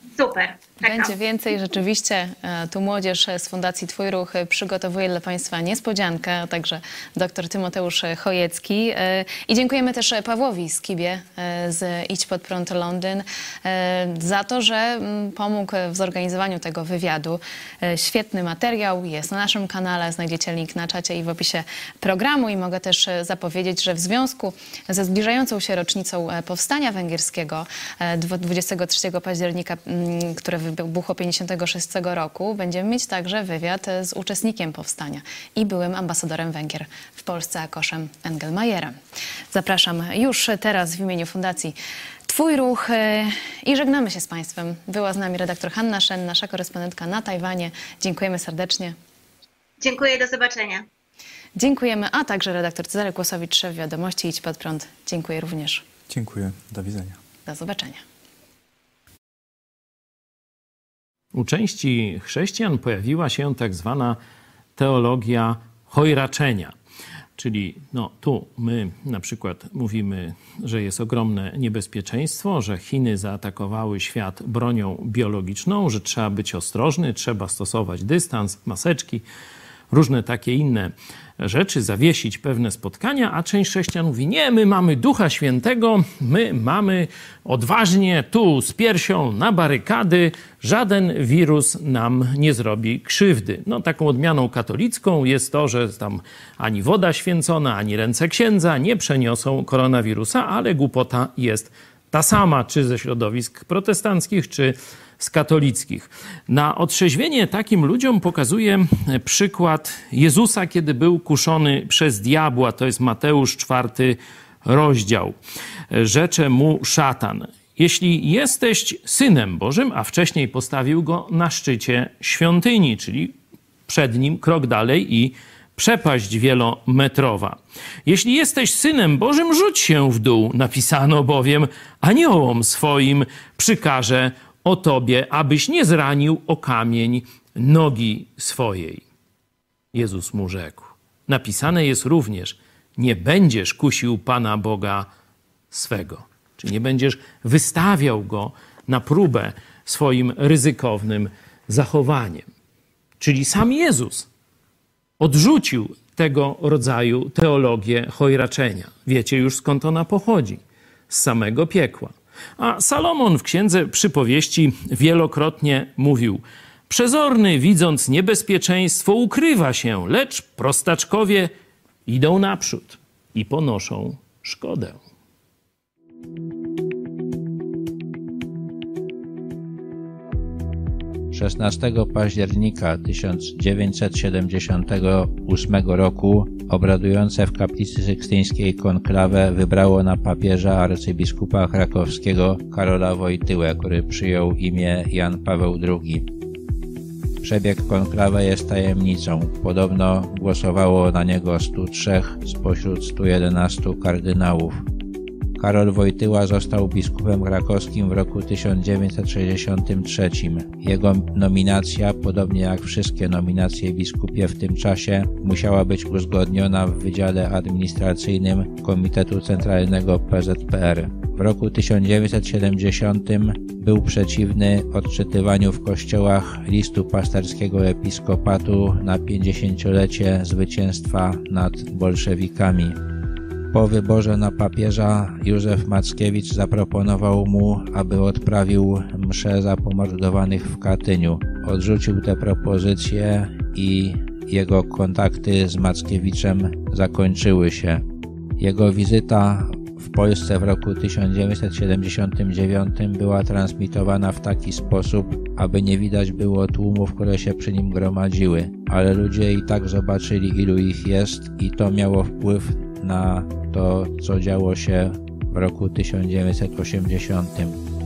[SPEAKER 2] Super. Czekam.
[SPEAKER 1] Będzie więcej. Rzeczywiście tu młodzież z Fundacji Twój Ruch przygotowuje dla Państwa niespodziankę, a także dr Tymoteusz Chojecki. I dziękujemy też Pawłowi Skibie z Idź Pod Prąd Londyn za to, że pomógł w zorganizowaniu tego wywiadu. Świetny materiał jest na naszym kanale, znajdziecie link na czacie i w opisie programu. I mogę też zapowiedzieć, że w związku ze zbliżającą się rocznicą Powstania Węgierskiego dwudziestego trzeciego października, które wybuchło pięćdziesiątego szóstego roku, będziemy mieć także wywiad z uczestnikiem powstania i byłym ambasadorem Węgier w Polsce, Akoszem Engelmajerem. Zapraszam już teraz w imieniu Fundacji Twój Ruch i żegnamy się z Państwem. Była z nami redaktor Hanna Shen, nasza korespondentka na Tajwanie. Dziękujemy serdecznie.
[SPEAKER 2] Dziękuję, do zobaczenia.
[SPEAKER 1] Dziękujemy, a także redaktor Cezary Kłosowicz, szef Wiadomości Idź Pod Prąd. Dziękuję również.
[SPEAKER 3] Dziękuję. Do widzenia.
[SPEAKER 1] Do zobaczenia.
[SPEAKER 5] U części chrześcijan pojawiła się tak zwana teologia chojraczenia. Czyli no, tu my na przykład mówimy, że jest ogromne niebezpieczeństwo, że Chiny zaatakowały świat bronią biologiczną, że trzeba być ostrożny, trzeba stosować dystans, maseczki, różne takie inne rzeczy, zawiesić pewne spotkania, a część chrześcijan mówi, nie, my mamy Ducha Świętego, my mamy odważnie tu z piersią na barykady, żaden wirus nam nie zrobi krzywdy. No taką odmianą katolicką jest to, że tam ani woda święcona, ani ręce księdza nie przeniosą koronawirusa, ale głupota jest ta sama, czy ze środowisk protestanckich, czy z katolickich. Na otrzeźwienie takim ludziom pokazuje przykład Jezusa, kiedy był kuszony przez diabła. To jest Mateusz czwarty rozdział. Rzecze mu szatan: jeśli jesteś Synem Bożym, a wcześniej postawił go na szczycie świątyni, czyli przed nim krok dalej i przepaść wielometrowa. Jeśli jesteś Synem Bożym, rzuć się w dół, napisano bowiem, aniołom swoim przykaże o tobie, abyś nie zranił o kamień nogi swojej. Jezus mu rzekł. Napisane jest również, nie będziesz kusił Pana Boga swego. Czy nie będziesz wystawiał Go na próbę swoim ryzykownym zachowaniem. Czyli sam Jezus odrzucił tego rodzaju teologię chojraczenia. Wiecie już, skąd ona pochodzi. Z samego piekła. A Salomon w Księdze Przypowieści wielokrotnie mówił: przezorny, widząc niebezpieczeństwo, ukrywa się, lecz prostaczkowie idą naprzód i ponoszą szkodę.
[SPEAKER 6] szesnastego października tysiąc dziewięćset siedemdziesiątego ósmego roku obradujące w kaplicy sykstyńskiej konklawę wybrało na papieża arcybiskupa krakowskiego Karola Wojtyłę, który przyjął imię Jan Paweł drugi. Przebieg konklawy jest tajemnicą. Podobno głosowało na niego stu trzech spośród stu jedenastu kardynałów. Karol Wojtyła został biskupem krakowskim w roku tysiąc dziewięćset sześćdziesiątym trzecim. Jego nominacja, podobnie jak wszystkie nominacje biskupie w tym czasie, musiała być uzgodniona w Wydziale Administracyjnym Komitetu Centralnego P Z P R. W roku tysiąc dziewięćset siedemdziesiątym był przeciwny odczytywaniu w kościołach listu pasterskiego episkopatu na pięćdziesięciolecie zwycięstwa nad bolszewikami. Po wyborze na papieża Józef Mackiewicz zaproponował mu, aby odprawił mszę za pomordowanych w Katyniu. Odrzucił tę propozycję i jego kontakty z Mackiewiczem zakończyły się. Jego wizyta w Polsce w roku tysiąc dziewięćset siedemdziesiątym dziewiątym była transmitowana w taki sposób, aby nie widać było tłumów, które się przy nim gromadziły, ale ludzie i tak zobaczyli, ilu ich jest, i to miało wpływ na to, co działo się w roku tysiąc dziewięćset osiemdziesiątym.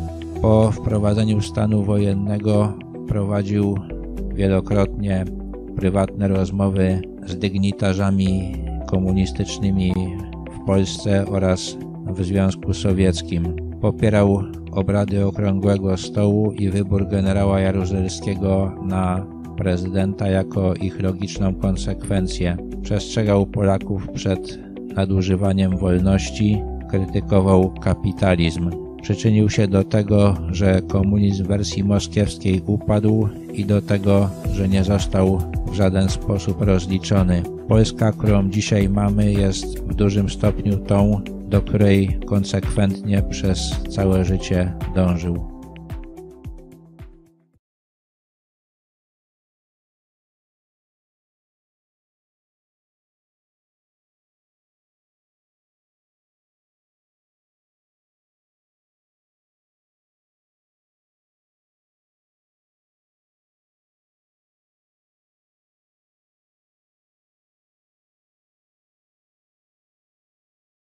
[SPEAKER 6] Po wprowadzeniu stanu wojennego prowadził wielokrotnie prywatne rozmowy z dygnitarzami komunistycznymi w Polsce oraz w Związku Sowieckim. Popierał obrady Okrągłego Stołu i wybór generała Jaruzelskiego na prezydenta jako ich logiczną konsekwencję. Przestrzegał Polaków przed nadużywaniem wolności, krytykował kapitalizm. przyczynił się do tego, że komunizm w wersji moskiewskiej upadł i do tego, że nie został w żaden sposób rozliczony. Polska, którą dzisiaj mamy, jest w dużym stopniu tą, do której konsekwentnie przez całe życie dążył.